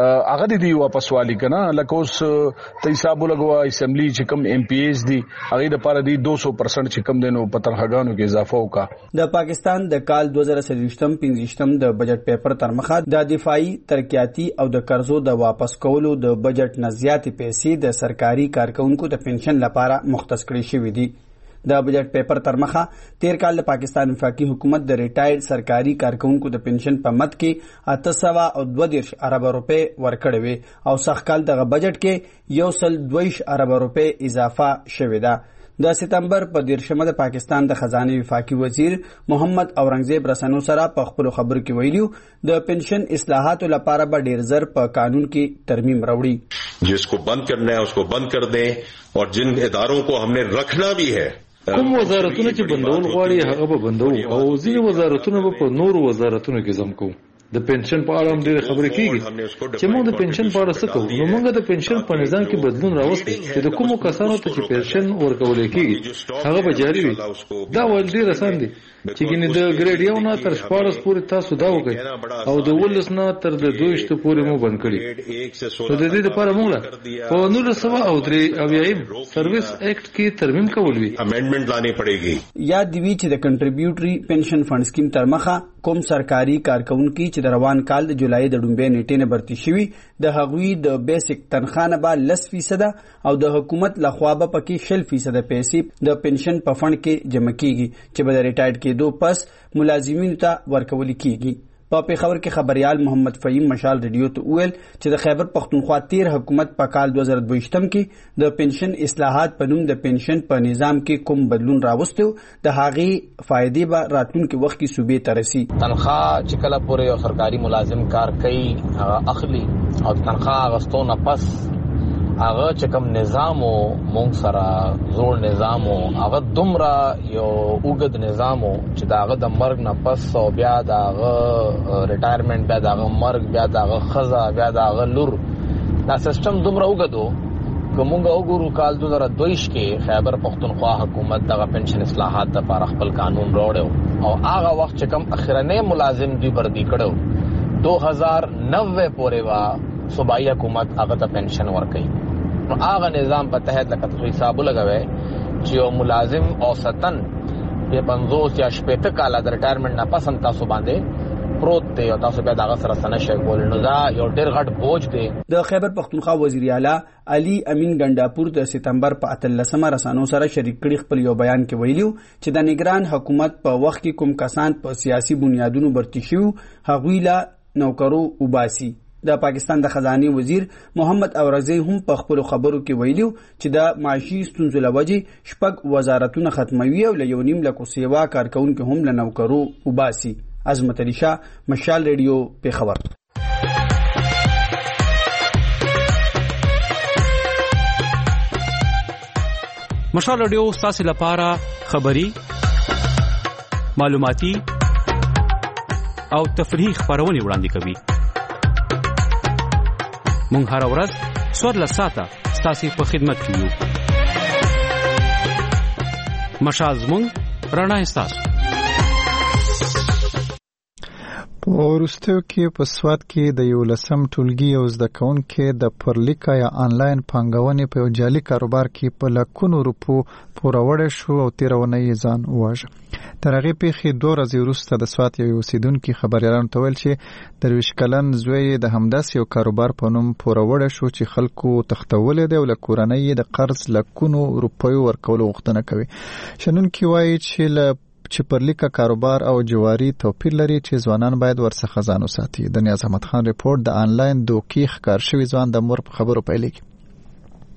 هغه دی واپس والی کنه لکه اوس ته حساب لګوا اسمبلی چې کوم ایم پی ایز دي هغه د لپاره دی دو سو پرسنټ چې کوم دینو په تنخواګانو کې اضافه وکړه د پاکستان د کال دو هزار سلويشتم پنځشتم د بجټ پیپر تر مخه د دفاعي ترقیاتی او د قرض د واپس کولو د بجټ نه زیاتې پیسې د سرکاري کارکونکو د پنشن لپاره مختص کړي شوې دي د بجټ پیپر تر مخه تیر کال د پاکستان وفاقي حکومت د ریټایرډ سرکاري کارکونکو د پنشن په مد کې اته سوه او دوه دېرش ارب روپۍ ورکړې وې او سږ کال دغه بجټ کې یو سل دویش ارب روپۍ اضافه شوې ده د سپتمبر په دیرشمه د پاکستان د خزانه وفاقي وزیر محمد اورنګزیب رسنو سره په خپل خبرو کې ویلو د پنشن اصلاحاتو لپاره به ډیر زر په قانون کې ترمیم راوړي جسको बंद करना है उसको बंद कर दें और जिन इदारों को हमने रखना भी है کوم وزارتونه چې بندول غواړي هغه به بندو او ځینې وزارتونه به په نورو وزارتونو کې ضم کوو د پنشن په اړه هم ډېر خبرې کیږي چې موږ د پنشن په اړه څه کوو نو موږ د پنشن په نظام کې بدلون راوستي چې د کومو کسانو ته چې پنشن ورکول کیږي هغه به جاري وي دا ول ډېر آسان دي چې ګینه د ګریډ یو نه تر شپږ پورې تاسو دا وکړئ او د ولس نه تر د دویشت پورې مو بند کړی نو د دې لپاره موږ په نور سوا او درې اویایم سرویس ایکټ کې ترمیم کول وی امندمنت لانی پړيږي یاد دی چې د کنټریبیوټری پنشن فند سکیم تر مخه کوم سرکاري کارکونکو چې د روان کال د جولای د ډومبې نیټې نه برتی شوی د هغوی د بیسیک تنخواه نه به لس فیصد او د حکومت لخوا به پکې شل فیصد پیسې د پنشن په فند کې جمع کیږي چې به د ریټایرډ کېدو پس ملازمینو ته ورکول کیږي په پیښور کې خبريال محمد فهیم مشال ریډیو ته ویل چې د خیبر پختونخوا تیر حکومت په کال دو هزار دویشتم کې د پنشن اصلاحات په نوم د پنشن په نظام کې کوم بدلون راوستو د هغې فائدې به راتلونکي وخت کې صوبې ته رسي تنخواه چې کله پورې یو سرکاري ملازم کار کوي هغه اخلي او تنخواه اغستو نه پس هغه چې کوم نظام او مونږ سره زوړ نظام او هغه دومره یو اوږد نظام چې دا هغه د مرګ نه پس او بیا دا هغه ریټایرمنټ بیا دا هغه مرګ بیا دا هغه خزا بیا دا هغه لور دا سیستم دومره اوږدو کومه وګورو کال دو هزار دویش کې خیبر پختونخوا حکومت دغه پنشن اصلاحات لپاره خپل قانون راوړو او هغه وخت چې کوم اخرنه ملازم دی بردی کړو دو هزار نوے پورې وا صوبائی حکومت هغه ته پنشن ورکړي نو هغه نظام په تحت لکه تاسو حساب لګوي چې یو ملازم اوسطن په پنځوس یا شپږ کاله د ریټایرمنټ نه پس تاسو باندې پروت دی او تاسو به دا سره سره شي کول نو دا یو ډېر غټ بوج دی د خیبر پختونخوا وزیر اعلی علي امین ګنڈاپور د سپتمبر په اتلسمه رسانو سره شریک کړي خپل یو بیان کې ویلو چې د نگران حکومت په وخت کې کوم کسان په سیاسي بنیادونو برتی شو هغوی لا نوکرو وباسي د پاکستان د خزانه وزیر محمد اورنګزیب هم په خپل خبرو کې ویلو چې د معاشي ستونزو لوجې شپږ وزارتونه ختموي او له یو نیم لکو سیوا کارکونکو هم له نوکرو وباسي عظمت علي شاه مشال ریډیو پیښور مشال ریډیو ستاسو لپاره خبري معلوماتي او تفریحي خبرونه وړاندې کوي مونږ هر ورځ څوارلس ساعته ستاسو په خدمت کې یو مشال زموږ رڼا ستاسو په وروستیو کې په سواد کې د یو لسم ټولګي یو زده کوونکی د پرلیکا یا آنلاین پانګونې په یو جعلي کاروبار کې په لکونو روپو پوروړی شو او تېرونه یې ځان وواژه تر هغې پیښې دوه ورځې وروسته د سوات یو اوسیدونکي خبریالانو ته ویل چې درویش کلن زوی یې د همداسې یو کاروبار په نوم پوروړی شو چې خلکو تښتولی دی او له کورنۍ یې د قرض لکونو روپیو ورکولو غوښتنه کوي شنونکي وایي چې له چې پرلیکا کاروبار او جواری توپیر لري چې ځوانان باید ورڅخه ځان وساتي د نیاز احمد خان ریپورت د آنلاین دوکې ښکار شوي ځوان د مور په خبرو پیلېږي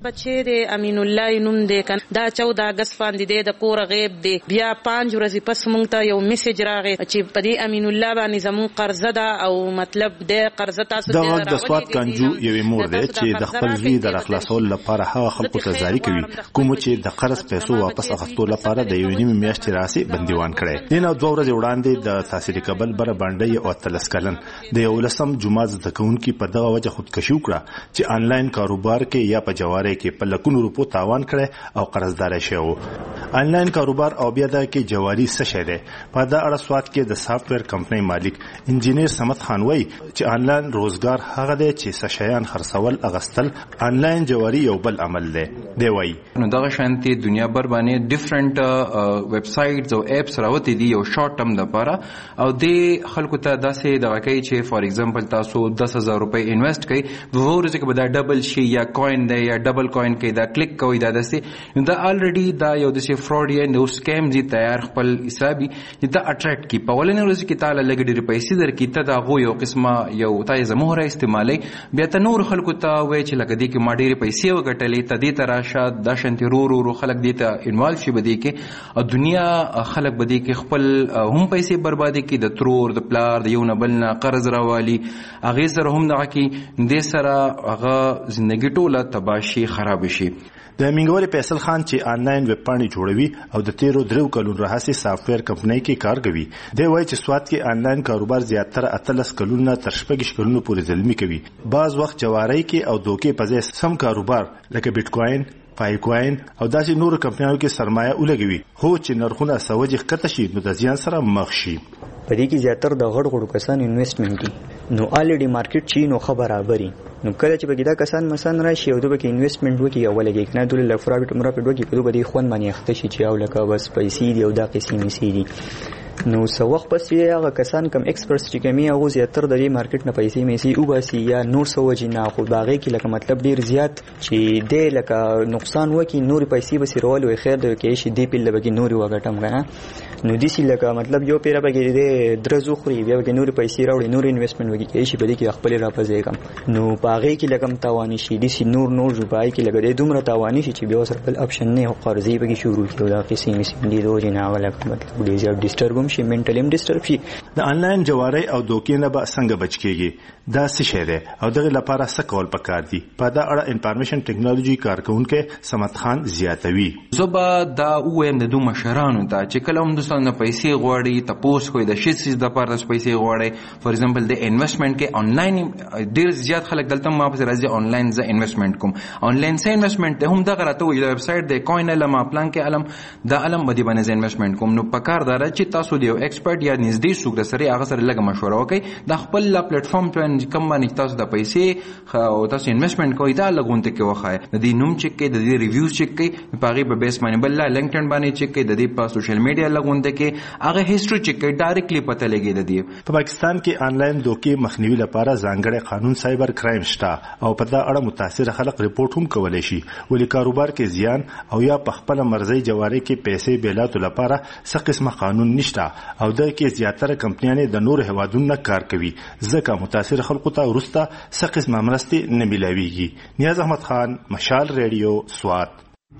بچی د امین الله نوم دی کنه دا چودہ اگست باندې دی د کور غیب دی بیا پنځه ورځې پس مونږ ته یو میسج راغی چې په دې امین الله باندې زمون قرضه ده او مطلب د قرضه تاسو د غږ د سواد کنجو یوې مور دی چې د خپل زوی د خلاصول لپاره هغه خلکو ته جاری کوي کوم چې د قرض پیسو واپس اخیستو لپاره د یو نیم میاشتې راسي بندیوان کړي نن او دوه ورځې وړاندې د تحصیل کابل بر باندې او تلس کلن د یو لسم جمعه د کونکي په دغه وجه خودکشي وکړه چې انلاین کاروبار کې یا په جواره کې په لکونو روپو تاوان کړي او قرضدار شي انلاین کاروبار او بیا د کې جواري څه شه ده په دا اړه سواد کې د سافټویر کمپنۍ مالک انجینیر سمت خان وای چې انلاین روزګار هغه دی چې څه شیان خرڅول اغستل انلاین جواري یو بل عمل دی دی وای نو دغه شانتي دنیا بر باندې ډیفرنٹ ویب سایټس او اپس راوته دي یو شارټ ټرم د لپاره او د خلکو ته داسې دغه کوي چې فار ایگزامپل تاسو دس هزار روپۍ انویسټ کړئ وو ورځې کې به دا ډبل شي یا کوین دی یا ډبل کوین کې دا کلیک کوي دا داسې دا الریډي دا یو داسې فراډ یا نو سکیم دي تیار خپل حسابي دا اټریکټ کی په ولنې ورځ کې تعالی لګ ډېر پیسې درکې ته دا غو یو قسمه یو تایزه مهره استعمالي بیا ته نور خلکو ته وای چې لکه دې کې ما ډېر پیسې وګټلې ته دې تراشه دا شنت رو رو خلک دې ته انوالو شي بده کې او دنیا خلک بده کې خپل هم پیسې بربادي کې د ترور د پلار د یو نه بل نه قرض راوالي اغه سره هم دغه کې دې سره هغه ژوندۍ ټوله تباشي خراب شي د منګوري فیصل خان چې آنلاین ویب پاڼې جوړوي او د تیرو درو کلونو راهسي سافټویر کمپنۍ کې کار کوي دی وایي چې سواد کې آنلاین کاروبار زیاتره اتلس کلونو تر شپږ کلونو پورې ځلمي کوي بعض وخت جواری کې او دوکې په ځای سم کاروبار لکه بیت کوین پای کوین او داسې نور کمپنیو کې سرمایه ولګوي هو چې نرخونه سوجي ښکته شي نو د زیان سره مخ شي په دې کې زیاتره د غړ غړو کسان انویسټمنټ دي نو الریډي مارکیټ چی نو خبرابري نو کله چې بګیدا کسان مثلا راشي او دوی کې انویسټمنټ وکي او ولګي کنه دوی له فراډ مرافټ وکي په دوی باندې خون باندې اخته شي چې او لکه بس پیسې دی او دا قسمه سي دي نو څو وخت پس هغه کسان کم ایکسپرټس چې کمی هغه زیاتره د دې مارکیټ نه پیسې میسي او باسي یا نور څه وجنه خو باغې کې لکه مطلب ډیر زیات چې دې لکه نقصان وکي نور پیسې به سیرول وي خیر د کې شي دی په لبګي نور وګټم غنه نو دې سي لکه مطلب یو پیره بګي دې درزو خوري بیا به نور پیسې راوړي نور انویسټمنټ وکي کې شي بلې کې خپل را پځې کم نو باغې کې لکم تاوان شي دې سي نور نور روپای کې لګې دې دومره تاوان شي چې بیا سره بل اپشن نه قرضې بګي شروع کیو دا قسم میسي دې دوه جنا ولا مطلب ډیر زیات ډیسټربم شي منټلی ډیسټرب شي د انلاین جواری او دوکې نه به څنګه بچ کیږي دا څه شی دی او دغه لپاره څه کول پکار دي په دا اړه انفارمیشن ټیکنالوژي کارکونکو سمت خان زیاتوي زبا دا اویم د دوه مشرانو ته چې کله هم دوستان پیسې غواړي تاسو کوی د شي څه د لپاره پیسې غواړي فور ایگزامپل د انویسټمنټ کې انلاین ډیر زیات خلک دلته ما په راځي انلاین ز انویسټمنټ کوم انلاین ز انویسټمنټ هم دغه راته وی د ویب سټ د کوین علم پلان کې علم د علم بدی باندې انویسټمنټ کوم نو پکار دار چې تاسو د یو ایکسپرټ یا نږدې څوک د سره هغه سره لږه مشوره وکړي د خپل پلیټ فارم باندې کوم باندې تاسو د پیسې او تاسو انویسټمنټ کوی دا لګونته کې وخایي د دې نوم چک کې د دې ریویوز چک کې په هغه په بیس باندې بل لینکډین باندې چک کې د دې په سوشل میډیا لګونته کې هغه هیستوري چک کې ډایرکټلی پته لګي د دې په پاکستان کې انلاین دوکې مخنیوي لپاره ځانګړي قانون سایبر کرائم شته او په دا اړه متاثر خلک ریپورت هم کولای شي ولې کاروبار کې زیان او یا په خپل مرزي جواری کې پیسې بیلاتو لپاره څه قسمه قانون نشته او د کې زیاتره کمپنیانې د نور هوادونو کار کوي ځکه متاثر خلکو ته ورسته څه قسمه مرستې نه ملويږي نیاز احمد خان مشال ریډیو سوات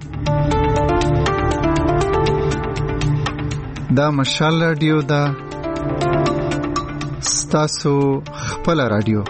دا مشال رادیو دا ستاسو خپل رادیو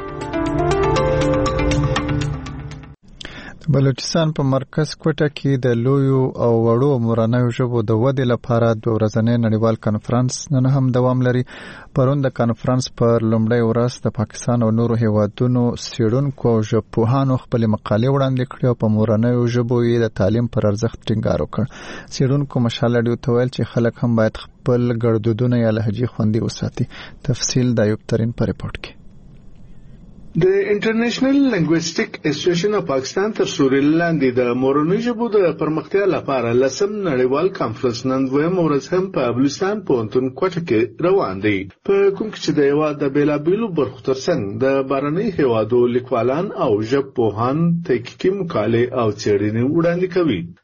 بلوچستان په مرکز کوټه کې د لویو او وړو مورنیو ژبو د ودې لپاره د ورځنی نړیوال کانفرنس نن هم دوام لري. پرون د کانفرنس پر لومړۍ ورځ د پاکستان او نورو هیوادونو څېړونکو او ژبپوهانو خپل مقالې وړاندې کړې او په مورنیو ژبو یې د تعلیم پر ارزښت ټینګار وکړ. څېړونکو مشال رادیو ته ویل چې خلک هم باید خپل ګړدودونه یا لهجې خوندي وساتي. تفصیل د ایوب ترین په ریپورت کې. د انټرنیشنل لنګویسټیک اسوسییشن اف پاکستان تر سوري لاندې د مورنۍ ژبو د پرمختیا لپاره لسم نړیوال کانفرنس نن دویم ورځ هم په بلوچستان پوهنتون کوټه کې روان دی. په کوم کې چې د هېواد د بېلابېلو برخو ترڅنګ د بهرنۍ هېوادو لیکوالان او ژبپوهان تحقیقي مقالې او څېړنې وړاندې کوي.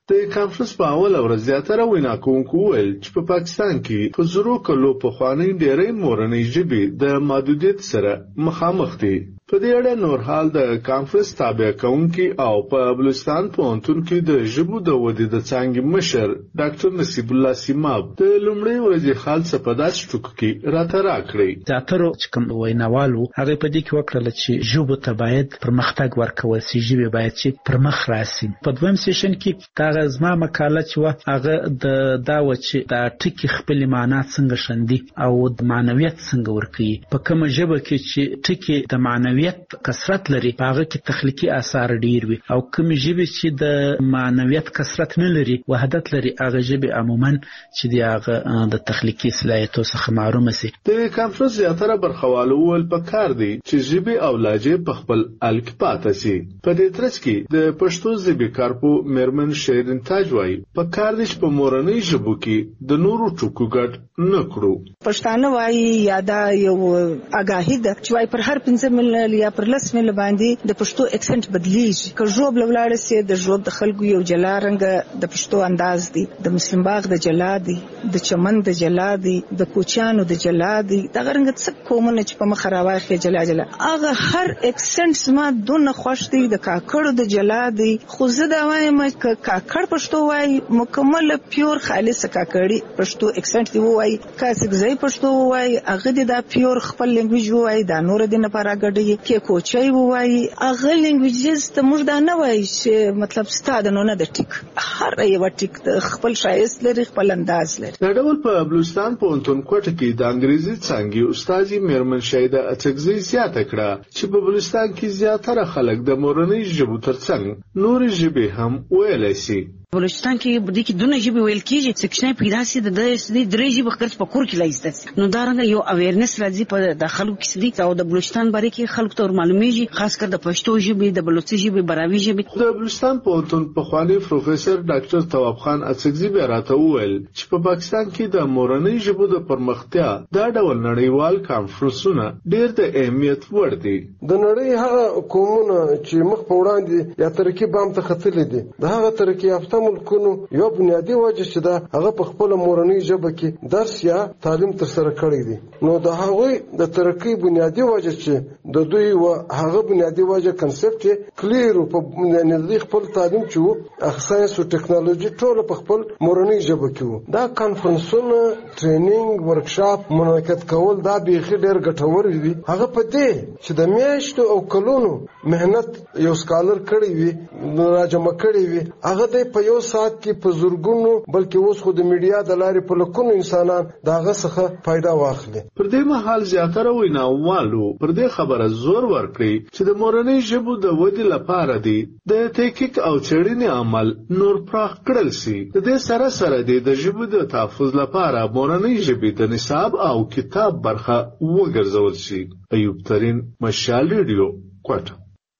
د کانفرنس په اوله ورځ زیاتره وینا کوونکو وویل چې په پاکستان کې په زرو کلو پخوانۍ ډېرې مورنۍ ژبې د محدودیت سره مخامخ دي. په دې اړه نور حال د کانفرنس تابع کوونکي او په بلوچستان پوهنتون کې د ژبو د ودې د څانګې مشر ډاکټر نصیب الله سیماب د لومړۍ ورځې حال څه په داسې ټکو کې راته راکړی. زیاترو چې کوم ویناوالو هغه په دې کې وکړل چې ژبو ته باید پرمختګ ورکول شي، ژبې باید چې پرمخ راسي. په دویم سیشن کې دا زما مقاله چې وه هغه د دا و چې دا ټکي خپل معنا څنګه شندي او د معنویت څنګه ورکوي. په کومه ژبه کې چې ټکي د معنویت کثرت لري هغه کې تخلیقي آثار ډیر وي، او کوم ژبه چې د معنویت کثرت نه لري وحدت لري هغه ژبه عموما چې دی هغه د تخلیقي صلاحیتو څخه محروم سي. د کانفرنس زیاتره برخوالو ول په کار دي چې ژبه او لهجه په خپل الک پاتې سي. په دې ترڅ کې د پښتو ژبې کارپو میرمن شیرین تاج وايي په کار دي چې په مورنۍ ژبو کې د نورو ټکو ګډ نه کړو. پښتانه وايي یادا یو اگاهی ده چې وايي پر هر پنځه مل یا پر لس مل باندې د پښتو اکسنټ بدلیږي. که ژوب لولاړ سي د ژوب د خلکو یو جلا رنګ د پښتو انداز دی، د مسلم باغ د جلا دی، د چمن د جلا دی، د کوچانو د جلا دی، د غرنګ څخه کومونه چې په مخ راوخه جلا جلا هغه هر اکسنټ ما دونه خوش دی. د کاکړو د جلا دی، خو زه دا وایم چې کاکړ پښتو وايي مکمل پیور خالص کاکړی پښتو اکسنټ دی وایي، کاسګزای پښتو وایي هغه د پیور خپل لنګویج وایي، دا نور د نه پراګړي کې کوچي وایي هغه لنګویجز ته موږ دا نه وایي چې مطلب ستاد نه نه د ټیک هر یو ټیک خپل شایست لري، خپل انداز لري. د ډول په بلوچستان پوهنتون کوټه کې د انګریزي څانګې استادي میرمن شایده اڅکزي زیاته کړه چې په بلوچستان کې زیاتره خلک د مورنۍ ژبو ترڅنګ نورې ژبې هم ویلی سي. بلوچستان کې د کې دونه ژبې ویل کیږي چې کښنه پیدا سي د دې درې ژبې خرڅ په کور کې لایسته. نو دا رنګ یو اویرنس راځي په د خلکو کې سدي او د بلوچستان باره کې خلکو ته معلومیږي، خاص کر د پښتو ژبې د بلوچي ژبې براوي ژبې. د بلوچستان پوهنتون پخوانی پروفیسور ډاکټر تواب خان اڅکزي به راته وویل چې په پاکستان کې د مورنۍ ژبو د پرمختیا دا ډول نړیوال کانفرنسونه ډېر د اهمیت وړ دي. د نړۍ هغه قومونه چې مخ په وړاندې یا ترکیب هم ته خطلې دي د هغه ترکیب یافته ملکونو یو بنیادی وجه چې دا هغه په خپل مورنۍ ژبه کې درس یا تعلیم تر سره کړی دي. نو د هغوی د ترقی بنیادی وجه چې د دوی و هغه بنیادی وجه کنسپټ کلیر په نړۍ خپل تعلیم چې اخساینس او ټکنالوژي ټول په خپل مورنۍ ژبه کې وو. دا کانفرنسونه ټریننګ ورکشاپ منعقد کول دا بیخي ډېر ګټور وي. هغه په دې چې د میاشتو او کلونو مهنت یو سکالر کړی وي راجمع کړی وي هغه د په یو سات کې په زورګونو بلکې اوس خو د میډیا د لارې په لکونو انسانان داغه څخه فائدہ واخلي. پر دې مهال زیاتره ویناوالو پر دې خبره زور ورکړي چې د مورنۍ ژبو د ودې لپاره دی د تحقیق او څېړنې عمل نور پراخ کړل سي. د دې سره سره د ژبو د تحفظ لپاره مورنۍ ژبې د نصاب او کتاب برخه وګرځول شي. ایوب ترین، مشال ریډیو، کوټه.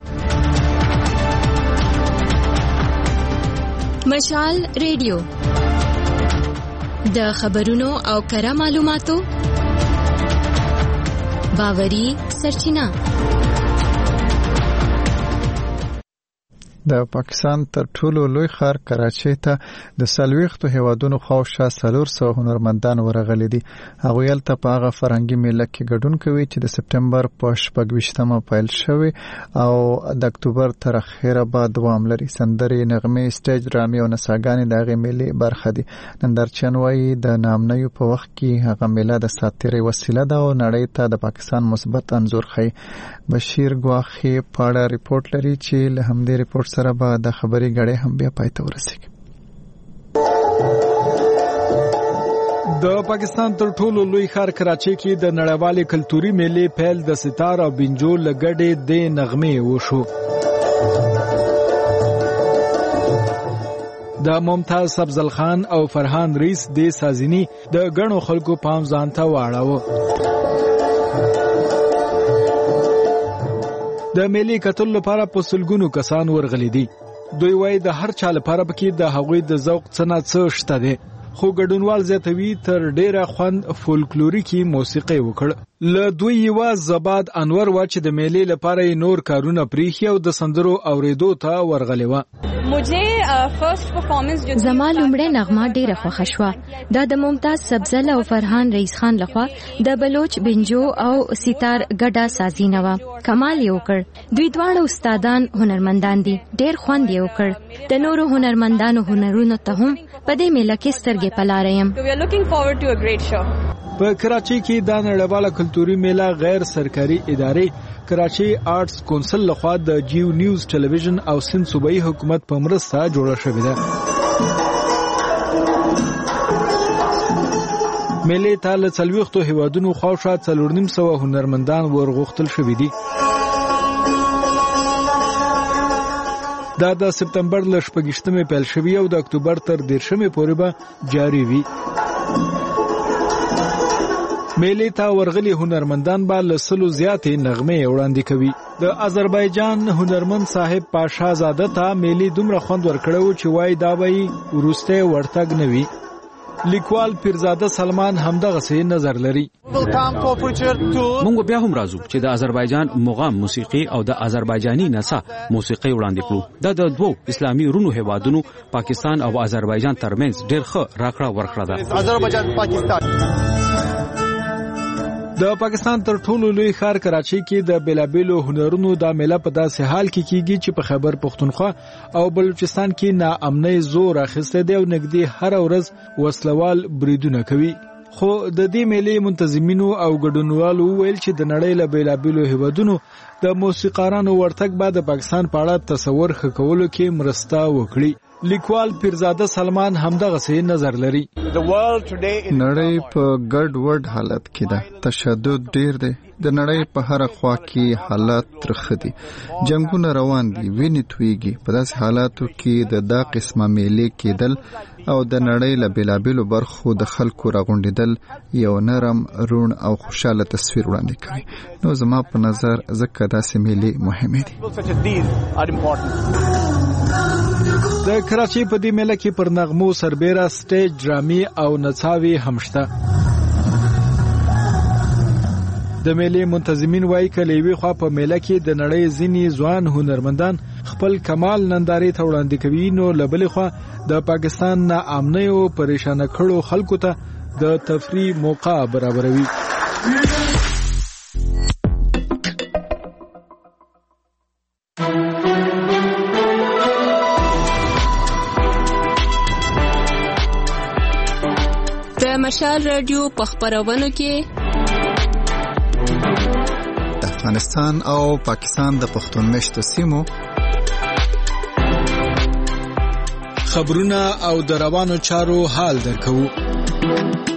مشال ریډیو د خبرونو او کره معلوماتو باوري سرچینه. د پاکستان تر ټولو لوی ښار کراچۍ ته د څلوېښتو هیوادونو خواوشا څلور سوه هنرمندان ورغلي دي. هغوی هلته په هغه فرهنګي میله کې ګډون کوي چې د سپټمبر په شپږویشتمه پیل شوې او د اکتوبر تر اخره به دوام لري. سندرې، نغمې، سټیج ډرامې او نڅاګانې د هغې میلې برخه دي. نندارچیان وایي د نامنیو په وخت کې هغه میله د ساتیرۍ وسیله ده او نړۍ ته د پاکستان مثبت انځور ښیي. بشیر ګواخې په اړه ریپورټ لري چې له همدې ریپورټ سره به د خبري غړي هم بیا پای ته ورسیږي. د پاکستان تر ټولو لوی ښار کراچۍ کې د نړیوالې کلتوري میلې پیل د ستار او بنجو لګړې د نغمې وشو. د ممتاز افضل خان او فرحان رئیس د سازنی د غنو خلکو پام ځان ته واړاوه. د میلې کتل لپاره په سلګونو کسان ورغلي دي. دوی وایي د هر چا لپاره پکې د هغوی د ذوق څه نه څه شته دي، خو ګډونوال زیاتوي تر ډیره خوند فولکلوریکي موسیقي وکړه. له دوی یو زباد انور و چې د میلې لپاره نور کارونه پریخي او د سندرو اوریدو ته ورغلی و. زما لومړی نغمه ډیره خوښه شوه. دا د ممتاز سبزل او فرحان رئیس خان لخوا د بلوچ بنجو او سیتار ګډه سازي نه و. کمال یې وکړ. دوی دواړه استادان هنرمندان دي. ډیر خوند یې وکړ. د نورو هنرمندانو هنرونو ته هم په دې میله کې سترګې پلاره یم. په کراچۍ کې د نړیواله کلتوري میله غیر سرکاري ادارې کراچۍ آرټس کونسل لخوا د جیو نیوز ټلویزیون او سند صوبایي حکومت په مرسته جوړه شوې ده. میلې ته له څلوېښتو هیوادونو خواوشا څلور نیم سوه هنرمندان ورغوښتل شوي دي. دا د سپتمبر له شپږیشتمې پیل شوي او د اکتوبر تر دېرشمې پورې به جاري وي. میلې ته ورغلي هنرمندان به له سلو زیاتې نغمې وړاندې کوي. د آذربایجان هنرمند صاحب پاشا زاده ته میلې دومره خوند ورکړو چې وای دا به وروستی ورتګ نه وي. لیکوال پیرزاده سلمان همدغسې نظر لري. مونږ بیا هم راځو چې د آذربایجان مغام موسیقي او د آذربایجاني نڅا موسیقي وړاندې کړو. دا د دوو اسلامي رونو هیوادونو پاکستان او آذربایجان ترمنځ ډېر ښه راکړه ورکړه ده. آذربایجان پاکستان د پاکستان تر ټولو لوی ښار کراچۍ کې د بیلابیلو هنرونو د میله په داسې حال کې کیږي چې په خیبر پښتونخوا او بلوچستان کې ناامنۍ زور اخیستی دی او نږدې هره ورځ وسلوال بریدونه کوي. خو د دې میلې منتظمینو او ګډونوالو وویل چې د نړۍ له بیلابیلو هیوادونو د موسیقارانو ورتګ به د پاکستان په اړه تصور ښه کولو کې مرسته وکړي. لیکوال پیرزاده سلمان همدغسې نظر لري. نړۍ په ګډ وډ حالت کې ده. تشدد ډیر دی. د نړۍ په هر خوا کې حالات ترخه دي. جنگونه روان دي. وینې تویږي. په داسې حالاتو کې د دا قسمه میلې کېدل او د نړۍ له بیلابیلو برخو د خلکو راغونډېدل یو نرم روڼ او خوشاله تصویر وړاندې کوي. نو زما په نظر ځکه داسې میلې مهمې دي. د کراچۍ په دې میله کې پر نغمو سربیره سټیج ډرامې او نڅاوې هم شته. د میلې منتظمین وایي که له یوې خوا په میله کې د نړۍ ځینې ځوان هنرمندان خپل کمال نندارې ته وړاندې کوي، نو له بلې خوا د پاکستان ناامنۍ او پریشانه کړو خلکو ته د تفریح موقع برابروي. مشال رادیو په خبرونو کې د افغانستان او پاکستان د پښتون مشتو سیمو خبرونه او د روانو چارو حال درکو.